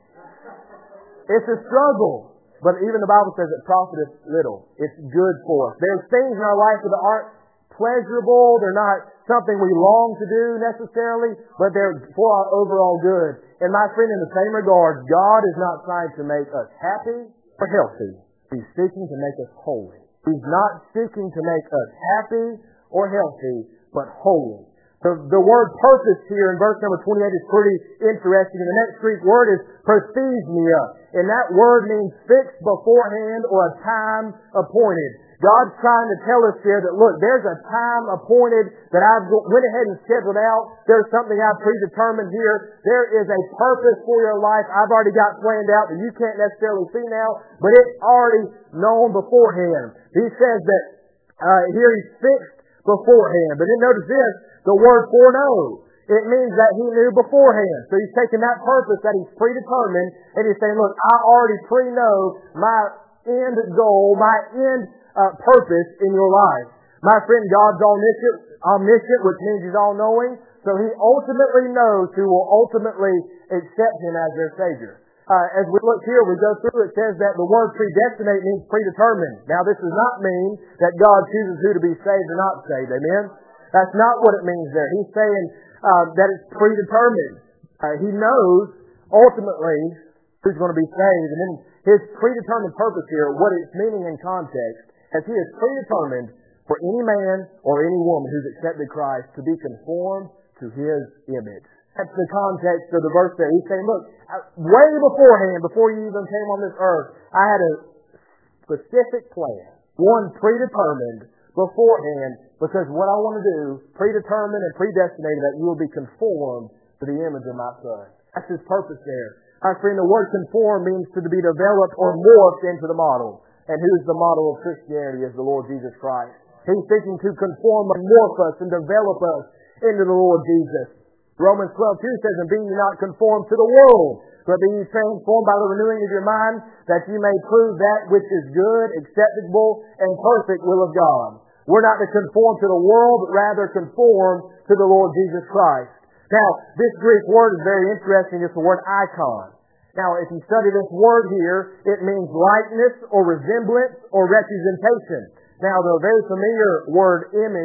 It's a struggle. But even the Bible says it profiteth little. It's good for us. There's things in our life that aren't pleasurable. They're not something we long to do necessarily, but they're for our overall good. And my friend, in the same regard, God is not trying to make us happy or healthy. He's seeking to make us holy. He's not seeking to make us happy or healthy, but holy. The, the word purpose here in verse number twenty-eight is pretty interesting. And the next Greek word is prosthesia. And that word means fixed beforehand or a time appointed. God's trying to tell us here that, look, there's a time appointed that I've went ahead and scheduled out. There's something I've predetermined here. There is a purpose for your life I've already got planned out that you can't necessarily see now, but it's already known beforehand. He says that uh, here He's fixed beforehand. But then notice this, the word foreknow. It means that He knew beforehand. So He's taking that purpose that He's predetermined and He's saying, look, I already pre-know my end goal, my end Uh, purpose in your life. My friend, God's omniscient, omniscient, which means He's all-knowing, so He ultimately knows who will ultimately accept Him as their Savior. Uh, as we look here, we go through, it says that the word predestinate means predetermined. Now, this does not mean that God chooses who to be saved or not saved. Amen? That's not what it means there. He's saying uh, that it's predetermined. Uh, he knows, ultimately, who's going to be saved. And then His predetermined purpose here, what it's meaning in context, as He is predetermined for any man or any woman who's accepted Christ to be conformed to His image. That's the context of the verse there. He's saying, look, way beforehand, before you even came on this earth, I had a specific plan, one predetermined beforehand, because what I want to do, predetermined and predestinated, that you will be conformed to the image of my Son. That's His purpose there. My friend, the word conform means to be developed or morphed into the model. And who's the model of Christianity is the Lord Jesus Christ. He's seeking to conform and morph us and develop us into the Lord Jesus. Romans twelve two says, and be ye not conformed to the world, but be ye transformed by the renewing of your mind, that ye may prove that which is good, acceptable, and perfect will of God. We're not to conform to the world, but rather conform to the Lord Jesus Christ. Now, this Greek word is very interesting. It's the word icon. Now, if you study this word here, it means likeness or resemblance or representation. Now, the very familiar word image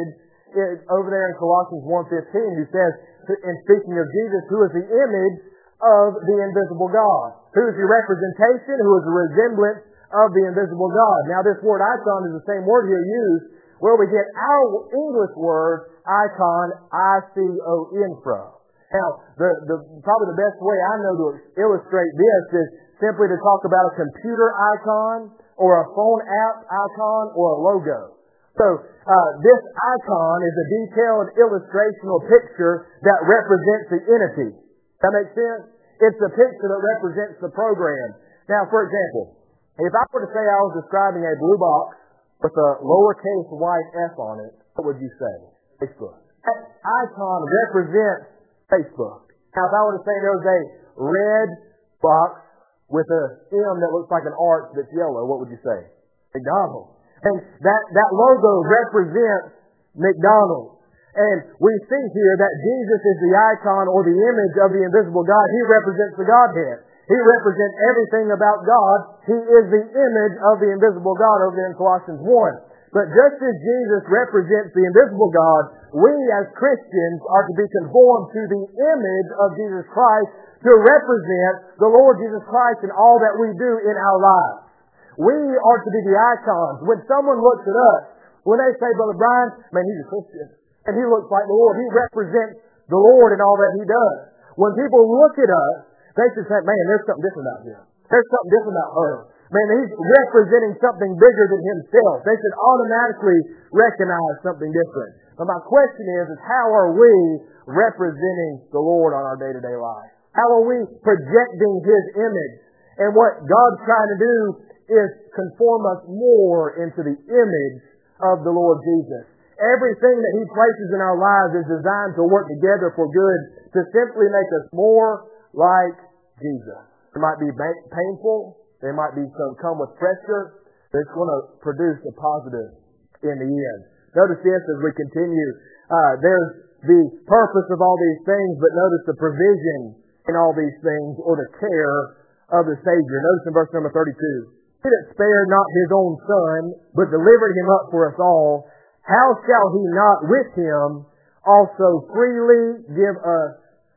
is over there in Colossians one fifteen, who says, in speaking of Jesus, who is the image of the invisible God, who is the representation, who is the resemblance of the invisible God. Now, this word icon is the same word here used where we get our English word icon, I C O N from. Now, the, the, probably the best way I know to illustrate this is simply to talk about a computer icon or a phone app icon or a logo. So, uh, this icon is a detailed illustrational picture that represents the entity. That makes sense? It's the picture that represents the program. Now, for example, if I were to say I was describing a blue box with a lowercase white f on it, what would you say? Facebook. That icon represents Facebook. Now, if I were to say there was a red box with a M that looks like an arch that's yellow, what would you say? McDonald's. And that, that logo represents McDonald's. And we see here that Jesus is the icon or the image of the invisible God. He represents the Godhead. He represents everything about God. He is the image of the invisible God over there in Colossians one. But just as Jesus represents the invisible God, we as Christians are to be conformed to the image of Jesus Christ to represent the Lord Jesus Christ in all that we do in our lives. We are to be the icons. When someone looks at us, when they say, Brother Brian, man, he's a Christian, and he looks like the Lord, he represents the Lord in all that he does. When people look at us, they should say, man, there's something different about him. There's something different about her. Man, he's representing something bigger than himself. They should automatically recognize something different. But my question is, is how are we representing the Lord on our day-to-day life? How are we projecting His image? And what God's trying to do is conform us more into the image of the Lord Jesus. Everything that He places in our lives is designed to work together for good, to simply make us more like Jesus. It might be painful. They might be some come with pressure. But it's going to produce a positive in the end. Notice this as we continue. Uh, there's the purpose of all these things, but notice the provision in all these things, or the care of the Savior. Notice in verse number thirty-two. He that spared not His own Son, but delivered Him up for us all, how shall He not with Him also freely give us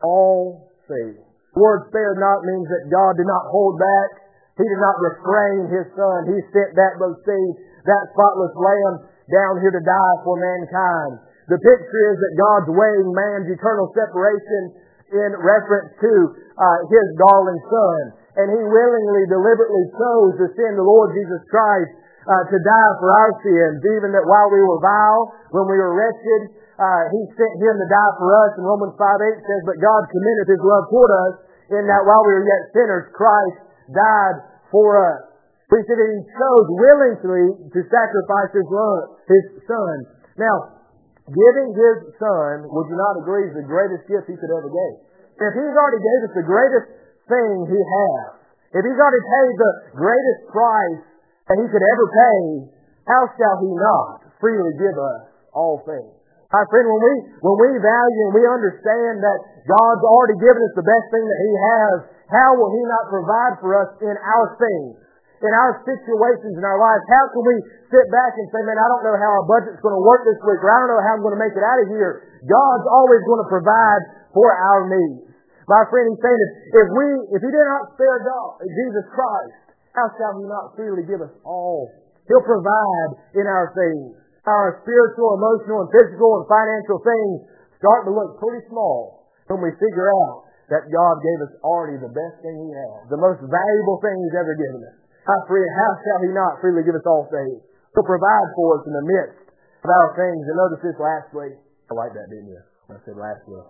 all things? The word spared not means that God did not hold back. He did not refrain His Son. He sent that both seed, that spotless Lamb down here to die for mankind. The picture is that God's weighing man's eternal separation in reference to uh, His darling Son. And He willingly, deliberately chose to send the Lord Jesus Christ uh, to die for our sins, even that while we were vile, when we were wretched, uh, He sent Him to die for us. And Romans five eight says, but God commendeth His love toward us, in that while we were yet sinners, Christ died for us. We see that He chose willingly to sacrifice His love, His Son. Now, giving His Son, would you not agree, is the greatest gift He could ever give? If He's already gave us the greatest thing He has, if He's already paid the greatest price that He could ever pay, how shall He not freely give us all things? My friend, when we when we value and we understand that God's already given us the best thing that He has, how will He not provide for us in our things, in our situations in our lives? How can we sit back and say, man, I don't know how our budget's going to work this week, or I don't know how I'm going to make it out of here? God's always going to provide for our needs. My friend, He's saying that if we, if He did not spare God, Jesus Christ, how shall He not freely give us all? He'll provide in our things. Our spiritual, emotional, and physical and financial things start to look pretty small when we figure out that God gave us already the best thing He has, the most valuable thing He's ever given us. My friend, how shall He not freely give us all things? He'll provide for us in the midst of our things. And notice this lastly. I like that, didn't you? When I said lastly.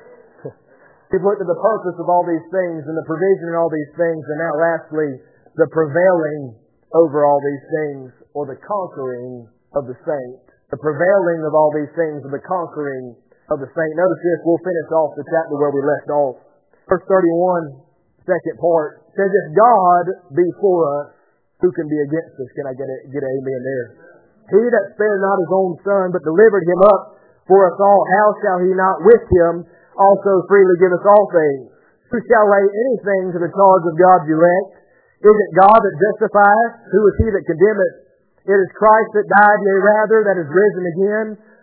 We've looked at the purpose of all these things and the provision in all these things, and now lastly, the prevailing over all these things, or the conquering of the saint. The prevailing of all these things, or the conquering of the saint. Notice this, we'll finish off the chapter where we left off. Verse thirty-one, second part, says, if God be for us, who can be against us? Can I get a, get an amen there? He that spared not His own Son, but delivered Him up for us all, how shall He not with Him also freely give us all things? Who shall lay anything to the charge of God's elect? Is it God that justifieth? Who is He that condemneth? It is Christ that died, yea rather, that is risen again,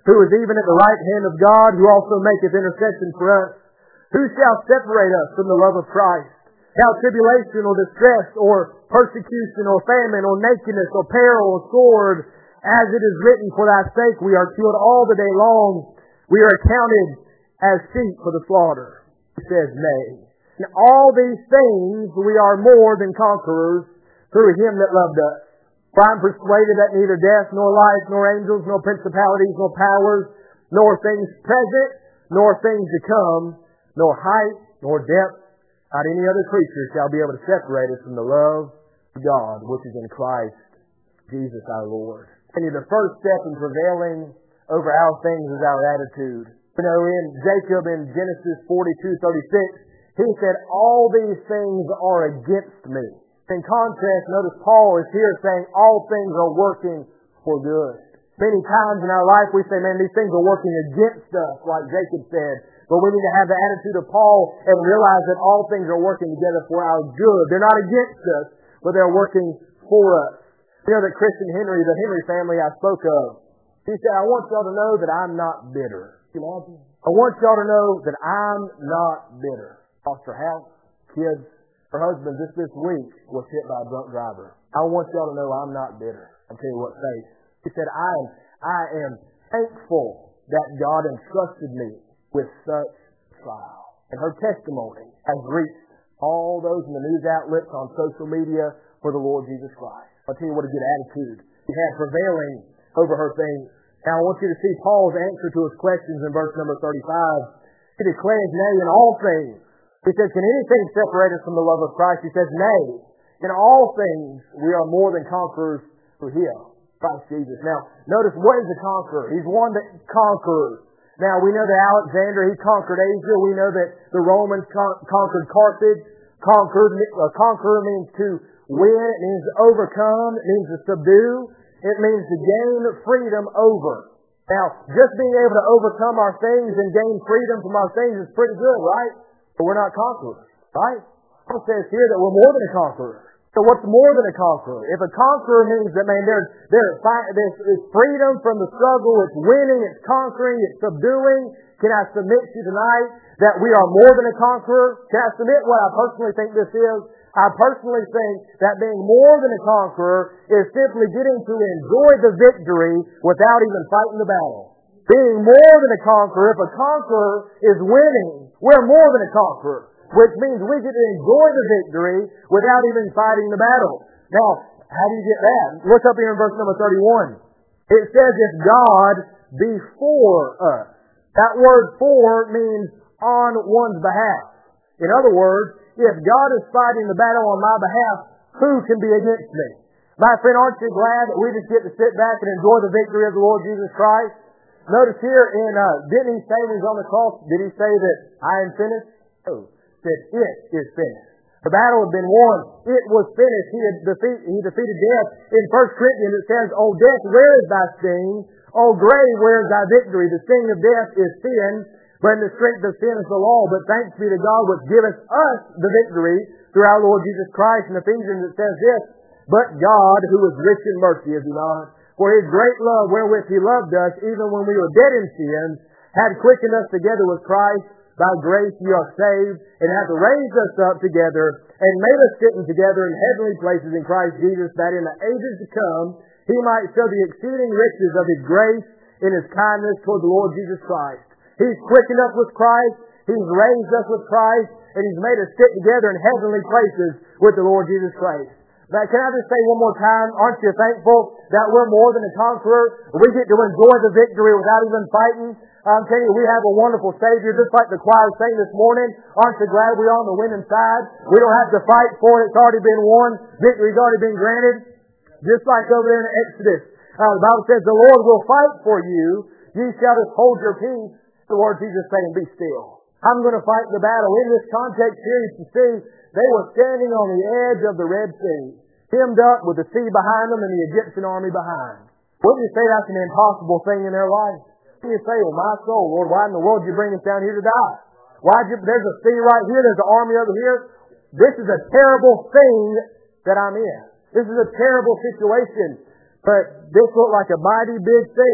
who is even at the right hand of God, who also maketh intercession for us. Who shall separate us from the love of Christ? Shall tribulation or distress or persecution or famine or nakedness or peril or sword? As it is written, for thy sake we are killed all the day long. We are accounted as sheep for the slaughter. He says, nay. In all these things we are more than conquerors through him that loved us. For I am persuaded that neither death, nor life, nor angels, nor principalities, nor powers, nor things present, nor things to come, nor height, nor depth, not any other creature shall be able to separate us from the love of God, which is in Christ Jesus our Lord. And the first step in prevailing over our things is our attitude. You know, in Jacob in Genesis forty-two thirty-six, he said, all these things are against me. In contrast, notice Paul is here saying all things are working for good. Many times in our life we say, man, these things are working against us, like Jacob said. But we need to have the attitude of Paul and realize that all things are working together for our good. They're not against us, but they're working for us. You know that Christian Henry, the Henry family I spoke of, he said, I want y'all to know that I'm not bitter. Can you imagine? I want y'all to know that I'm not bitter. Lost her house, kids. Her husband just this week was hit by a drunk driver. I want y'all to know I'm not bitter. I'll tell you what faith. He said, I am, I am thankful that God entrusted me with such trial. And her testimony has reached all those in the news outlets on social media for the Lord Jesus Christ. I'll tell you what a good attitude he had prevailing over her things. Now I want you to see Paul's answer to his questions in verse number thirty-five. He declares, nay, in all things. He says, can anything separate us from the love of Christ? He says, nay, in all things we are more than conquerors through him, Christ Jesus. Now, notice, what is a conqueror? He's one that conquers. Now, we know that Alexander, he conquered Asia. We know that the Romans con- conquered Carthage. Conquered, uh, conquer means to win. It means to overcome. It means to subdue. It means to gain freedom over. Now, just being able to overcome our things and gain freedom from our things is pretty good, right? But we're not conquerors, right? Paul says here that we're more than a conqueror. So what's more than a conqueror? If a conqueror means that, man, there's, there's, there's freedom from the struggle, it's winning, it's conquering, it's subduing, can I submit to you tonight that we are more than a conqueror? Can I submit what I personally think this is? I personally think that being more than a conqueror is simply getting to enjoy the victory without even fighting the battle. Being more than a conqueror, if a conqueror is winning, we're more than a conqueror, which means we get to enjoy the victory without even fighting the battle. Now, how do you get that? Look up here in verse number thirty-one. It says, if God be for us. That word for means on one's behalf. In other words, if God is fighting the battle on my behalf, who can be against me? My friend, aren't you glad that we just get to sit back and enjoy the victory of the Lord Jesus Christ? Notice here in, uh, didn't he say when he was on the cross, did he say that I am finished? No. Said it is finished. The battle had been won. It was finished. He had defeat, he defeated death. In First Corinthians it says, O death, where is thy sting? O grave, where is thy victory? The sting of death is sin, but the strength of sin is the law. But thanks be to God which giveth us the victory through our Lord Jesus Christ. In Ephesians it says this, but God, who is rich in mercy, is he not? For his great love wherewith he loved us, even when we were dead in sins, had quickened us together with Christ. By grace ye are saved, and hath raised us up together, and made us sitting together in heavenly places in Christ Jesus, that in the ages to come he might show the exceeding riches of his grace in his kindness toward the Lord Jesus Christ. He's quickened us with Christ, he's raised us with Christ, and he's made us sit together in heavenly places with the Lord Jesus Christ. Now, can I just say one more time, aren't you thankful that we're more than a conqueror? We get to enjoy the victory without even fighting. I'm telling you, we have a wonderful Savior, just like the choir sang this morning. Aren't you glad we're on the winning side? We don't have to fight for it. It's already been won. Victory's already been granted. Just like over there in Exodus. Uh, the Bible says, the Lord will fight for you. Ye shall just hold your peace. The Lord Jesus saying, be still. I'm going to fight the battle. In this context here, you can see they were standing on the edge of the Red Sea, hemmed up with the sea behind them and the Egyptian army behind. Wouldn't you say that's an impossible thing in their life? You say, well, my soul, Lord, why in the world did you bring us down here to die? Why did you, there's a sea right here, there's an army over here. This is a terrible thing that I'm in. This is a terrible situation. But this looked like a mighty big thing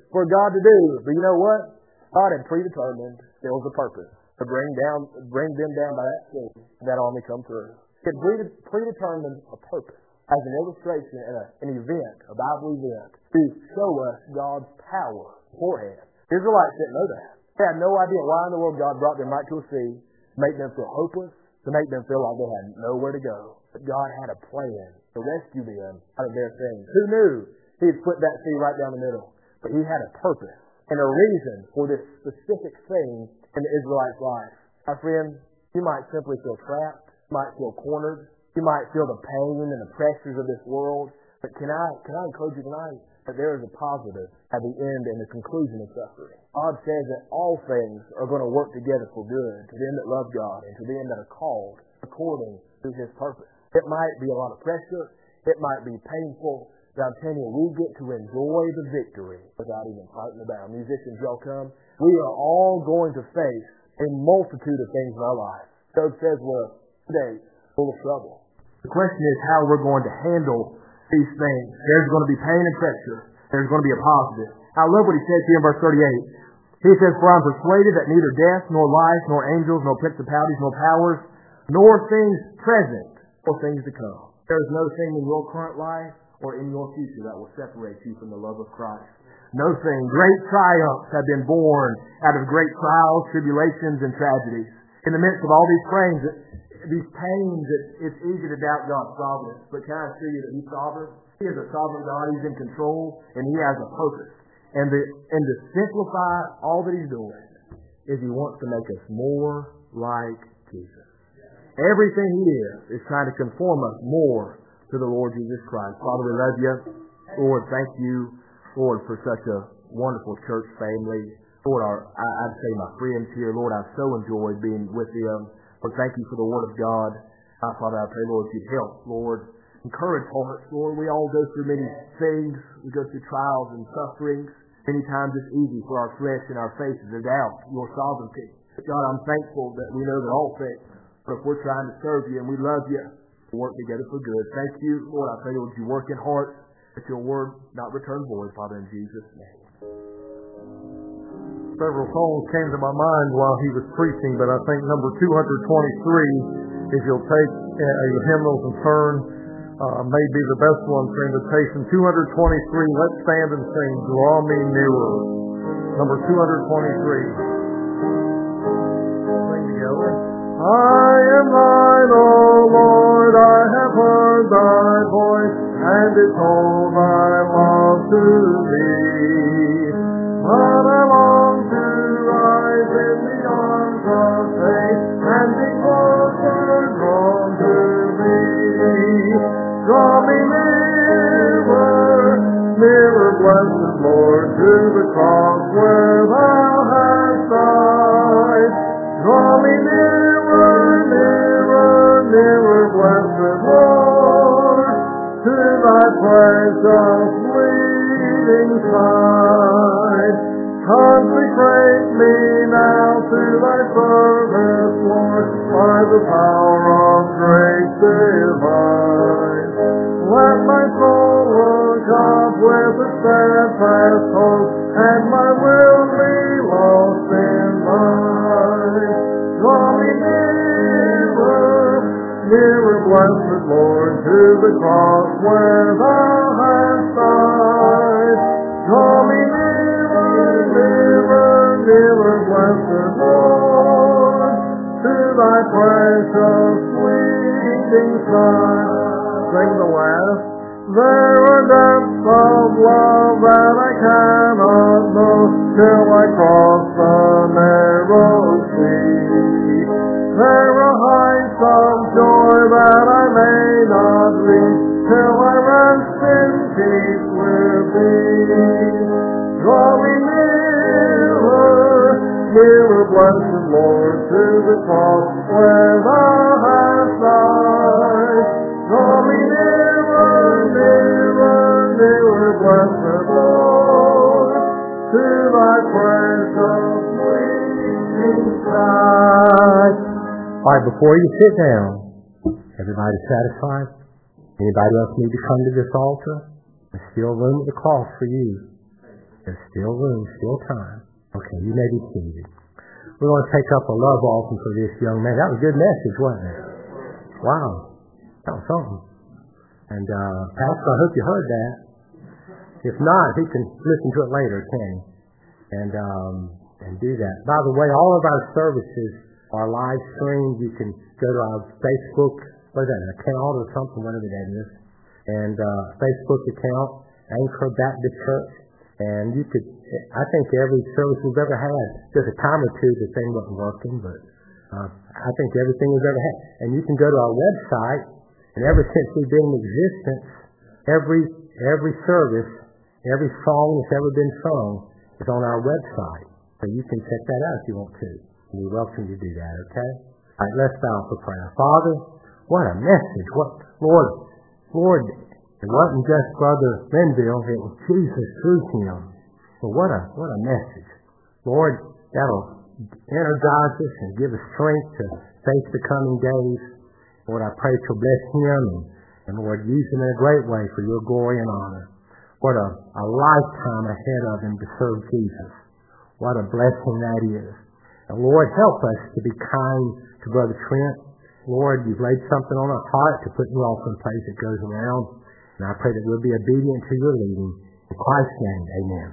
for God to do. But you know what? God had predetermined there was a purpose to bring down, bring them down by that sea, that army come through. He had predetermined a purpose as an illustration and a, an event, a Bible event, to show us God's power beforehand. Israelites didn't know that. They had no idea why in the world God brought them right to a sea, to make them feel hopeless, to make them feel like they had nowhere to go. But God had a plan to rescue them out of their things. Who knew He'd put that sea right down the middle? But He had a purpose and a reason for this specific thing in the Israelites' life. My friend, you might simply feel trapped. You might feel cornered. You might feel the pain and the pressures of this world. But can I, can I encourage you tonight that there is a positive at the end and the conclusion of suffering? God says that all things are going to work together for good to them that love God and to them that are called according to His purpose. It might be a lot of pressure. It might be painful. But I'm telling you, we get to enjoy the victory without even fighting the battle. Musicians, y'all come. We are all going to face a multitude of things in our lives. Job says we're today full of trouble. The question is how we're going to handle these things. There's going to be pain and pressure. There's going to be a positive. I love what he says here in verse thirty-eight. He says, "For I'm persuaded that neither death, nor life, nor angels, nor principalities, nor powers, nor things present, nor things to come." There is no thing in your current life or in your future that will separate you from the love of Christ. No thing. Great triumphs have been born out of great trials, tribulations, and tragedies. In the midst of all these pains, these pains, it's easy to doubt God's sovereignty. But can I assure you that He's sovereign? He is a sovereign God. He's in control, and He has a purpose. And, the, and to simplify all that He's doing is He wants to make us more like Jesus. Everything He is is trying to conform us more to the Lord Jesus Christ. Father, we love You. Lord, thank You, Lord, for such a wonderful church family. Lord, our, I, I'd say my friends here, Lord, I've so enjoyed being with them. Lord, thank You for the Word of God. I, Father, I pray, Lord, You'd help, Lord. Encourage hearts, Lord. We all go through many things. We go through trials and sufferings. Many times it's easy for our flesh and our faces to doubt Your sovereignty. But God, I'm thankful that we know that all things, but if we're trying to serve You and we love You, we'll work together for good. Thank You, Lord. I pray, Lord, You work in hearts, that Your word not return void, Father, in Jesus' name. Several songs came to my mind while he was preaching, but I think number two twenty-three, if you'll take uh, your hymnals and turn, uh, may be the best one for invitation. two twenty-three, let's stand and sing, "Draw Me Nearer." Number two twenty-three. Sing together. I am Thine, O Lord, I have heard Thy voice, and it told Thy love to Thee. But I long to rise in the arms of faith, and be closer drawn to Thee. Draw me nearer, nearer, blessed Lord, to the cross where Thou hast died. Draw me nearer, nearer, nearer, blessed Lord, to Thy precious bleeding side. Consecrate me now to Thy service, Lord, by the power of grace divine. Let my soul look up with a steadfast hope, and my will be lost in Thine. Draw me nearer, nearer, blessed Lord, to the cross where Thou hast died. Draw me nearer, nearer, nearer, blessed Lord, to Thy precious bleeding side. Sing the last. There are depths of love that I cannot know till I cross the narrow sea. There are heights of joy that I may not reach till I rest in peace with Thee. Draw me nearer, nearer, blessed Lord, to the cross where Thou hast died. Draw me nearer, nearer, nearer, blessed Lord, to Thy precious bleeding side. All right, before you sit down, everybody satisfied? Anybody else need to come to this altar? There's still room at the cross for you. There's still room, still time. Okay, you may be seated. We're going to take up a love offering for this young man. That was a good message, wasn't it? Wow. That was something. And, uh, Pastor, I hope you heard that. If not, he can listen to it later, can he? And, um, and do that. By the way, all of our services are live streamed. You can go to our Facebook, what is that, an account or something, whatever that is. And, uh, Facebook account, Anchor Baptist Church. And you could, I think every service we've ever had, there's a time or two the thing wasn't working, but uh, I think everything we've ever had. And you can go to our website, and ever since we've been in existence, every every service, every song that's ever been sung is on our website. So you can check that out if you want to. You're welcome to do that, okay? All right, let's bow for prayer. Father, what a message. What, Lord, Lord, it wasn't just Brother Linville, it was Jesus through him. Well, what a what a message. Lord, that'll energize us and give us strength to face the coming days. Lord, I pray to bless him and, and Lord, use him in a great way for your glory and honor. What a, a lifetime ahead of him to serve Jesus. What a blessing that is. And Lord, help us to be kind to Brother Trent. Lord, you've laid something on our heart to put in offering place that goes around. And I pray that we'll be obedient to your leading. In Christ's name, amen.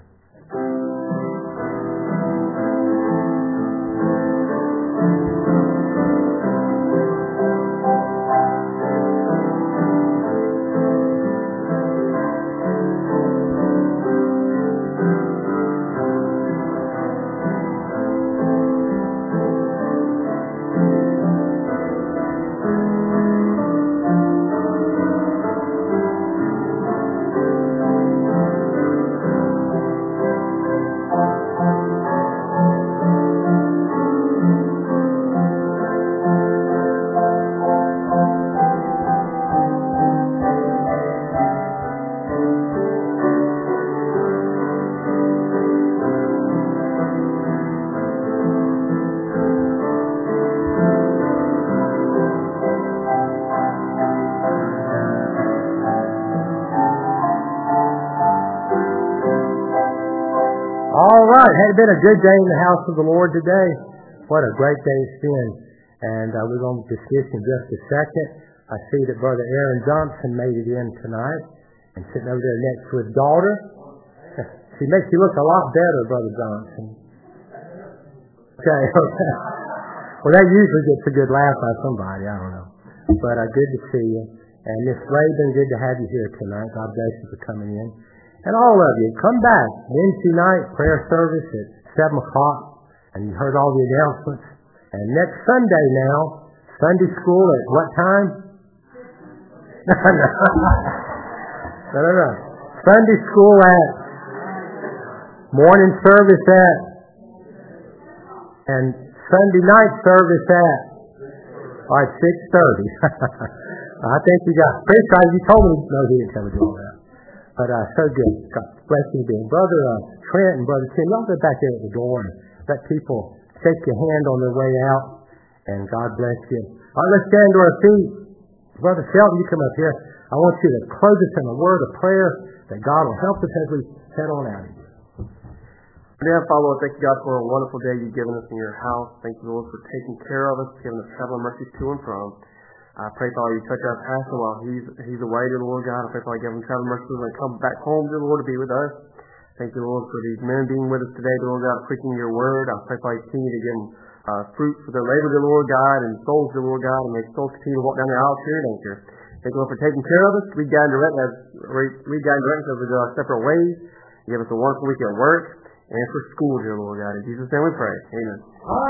It had been a good day in the house of the Lord today. What a great day it's been. And uh, we're going to dismiss in just a second. I see that Brother Aaron Johnson made it in tonight and sitting over there next to his daughter. She makes you look a lot better, Brother Johnson. Okay, okay. Well, that usually gets a good laugh out of somebody. I don't know. But uh, good to see you. And Miss Raven, good to have you here tonight. God bless you for coming in. And all of you, come back Wednesday night, prayer service at seven o'clock. And you heard all the announcements. And next Sunday now, Sunday school at what time? no, no, no. Sunday school at morning service at and Sunday night service at all right, six thirty. I think you got pretty excited. You told me no, he didn't tell me to do all that. But uh, so good. God bless you being Brother uh, Trent and Brother Tim. Y'all go back there at the door and let people shake your hand on their way out. And God bless you. All right, let's stand to our feet. Brother Shelton, you come up here. I want you to close us in a word of prayer that God will help us as we head on out of here. Dear Father, Lord, thank you, God, for a wonderful day you've given us in your house. Thank you, Lord, for taking care of us, giving us traveling mercies to and from. I pray, Father, you touch our pastor while he's he's away, dear Lord God. I pray, Father, give him traveling mercies when he comes back home, dear Lord, to be with us. Thank you, Lord, for these men being with us today, dear Lord God, preaching your word. I pray, Father, you continue to give them uh, fruit for their labor, dear Lord God, and souls, dear Lord God, and may souls continue to walk down the aisle to your nature. Thank you, Lord, for taking care of us. Lead, guide, and direct us, lead, guide, and direct us as we go our separate ways. Give us a wonderful week at work and for school, dear Lord God. In Jesus' name we pray. Amen.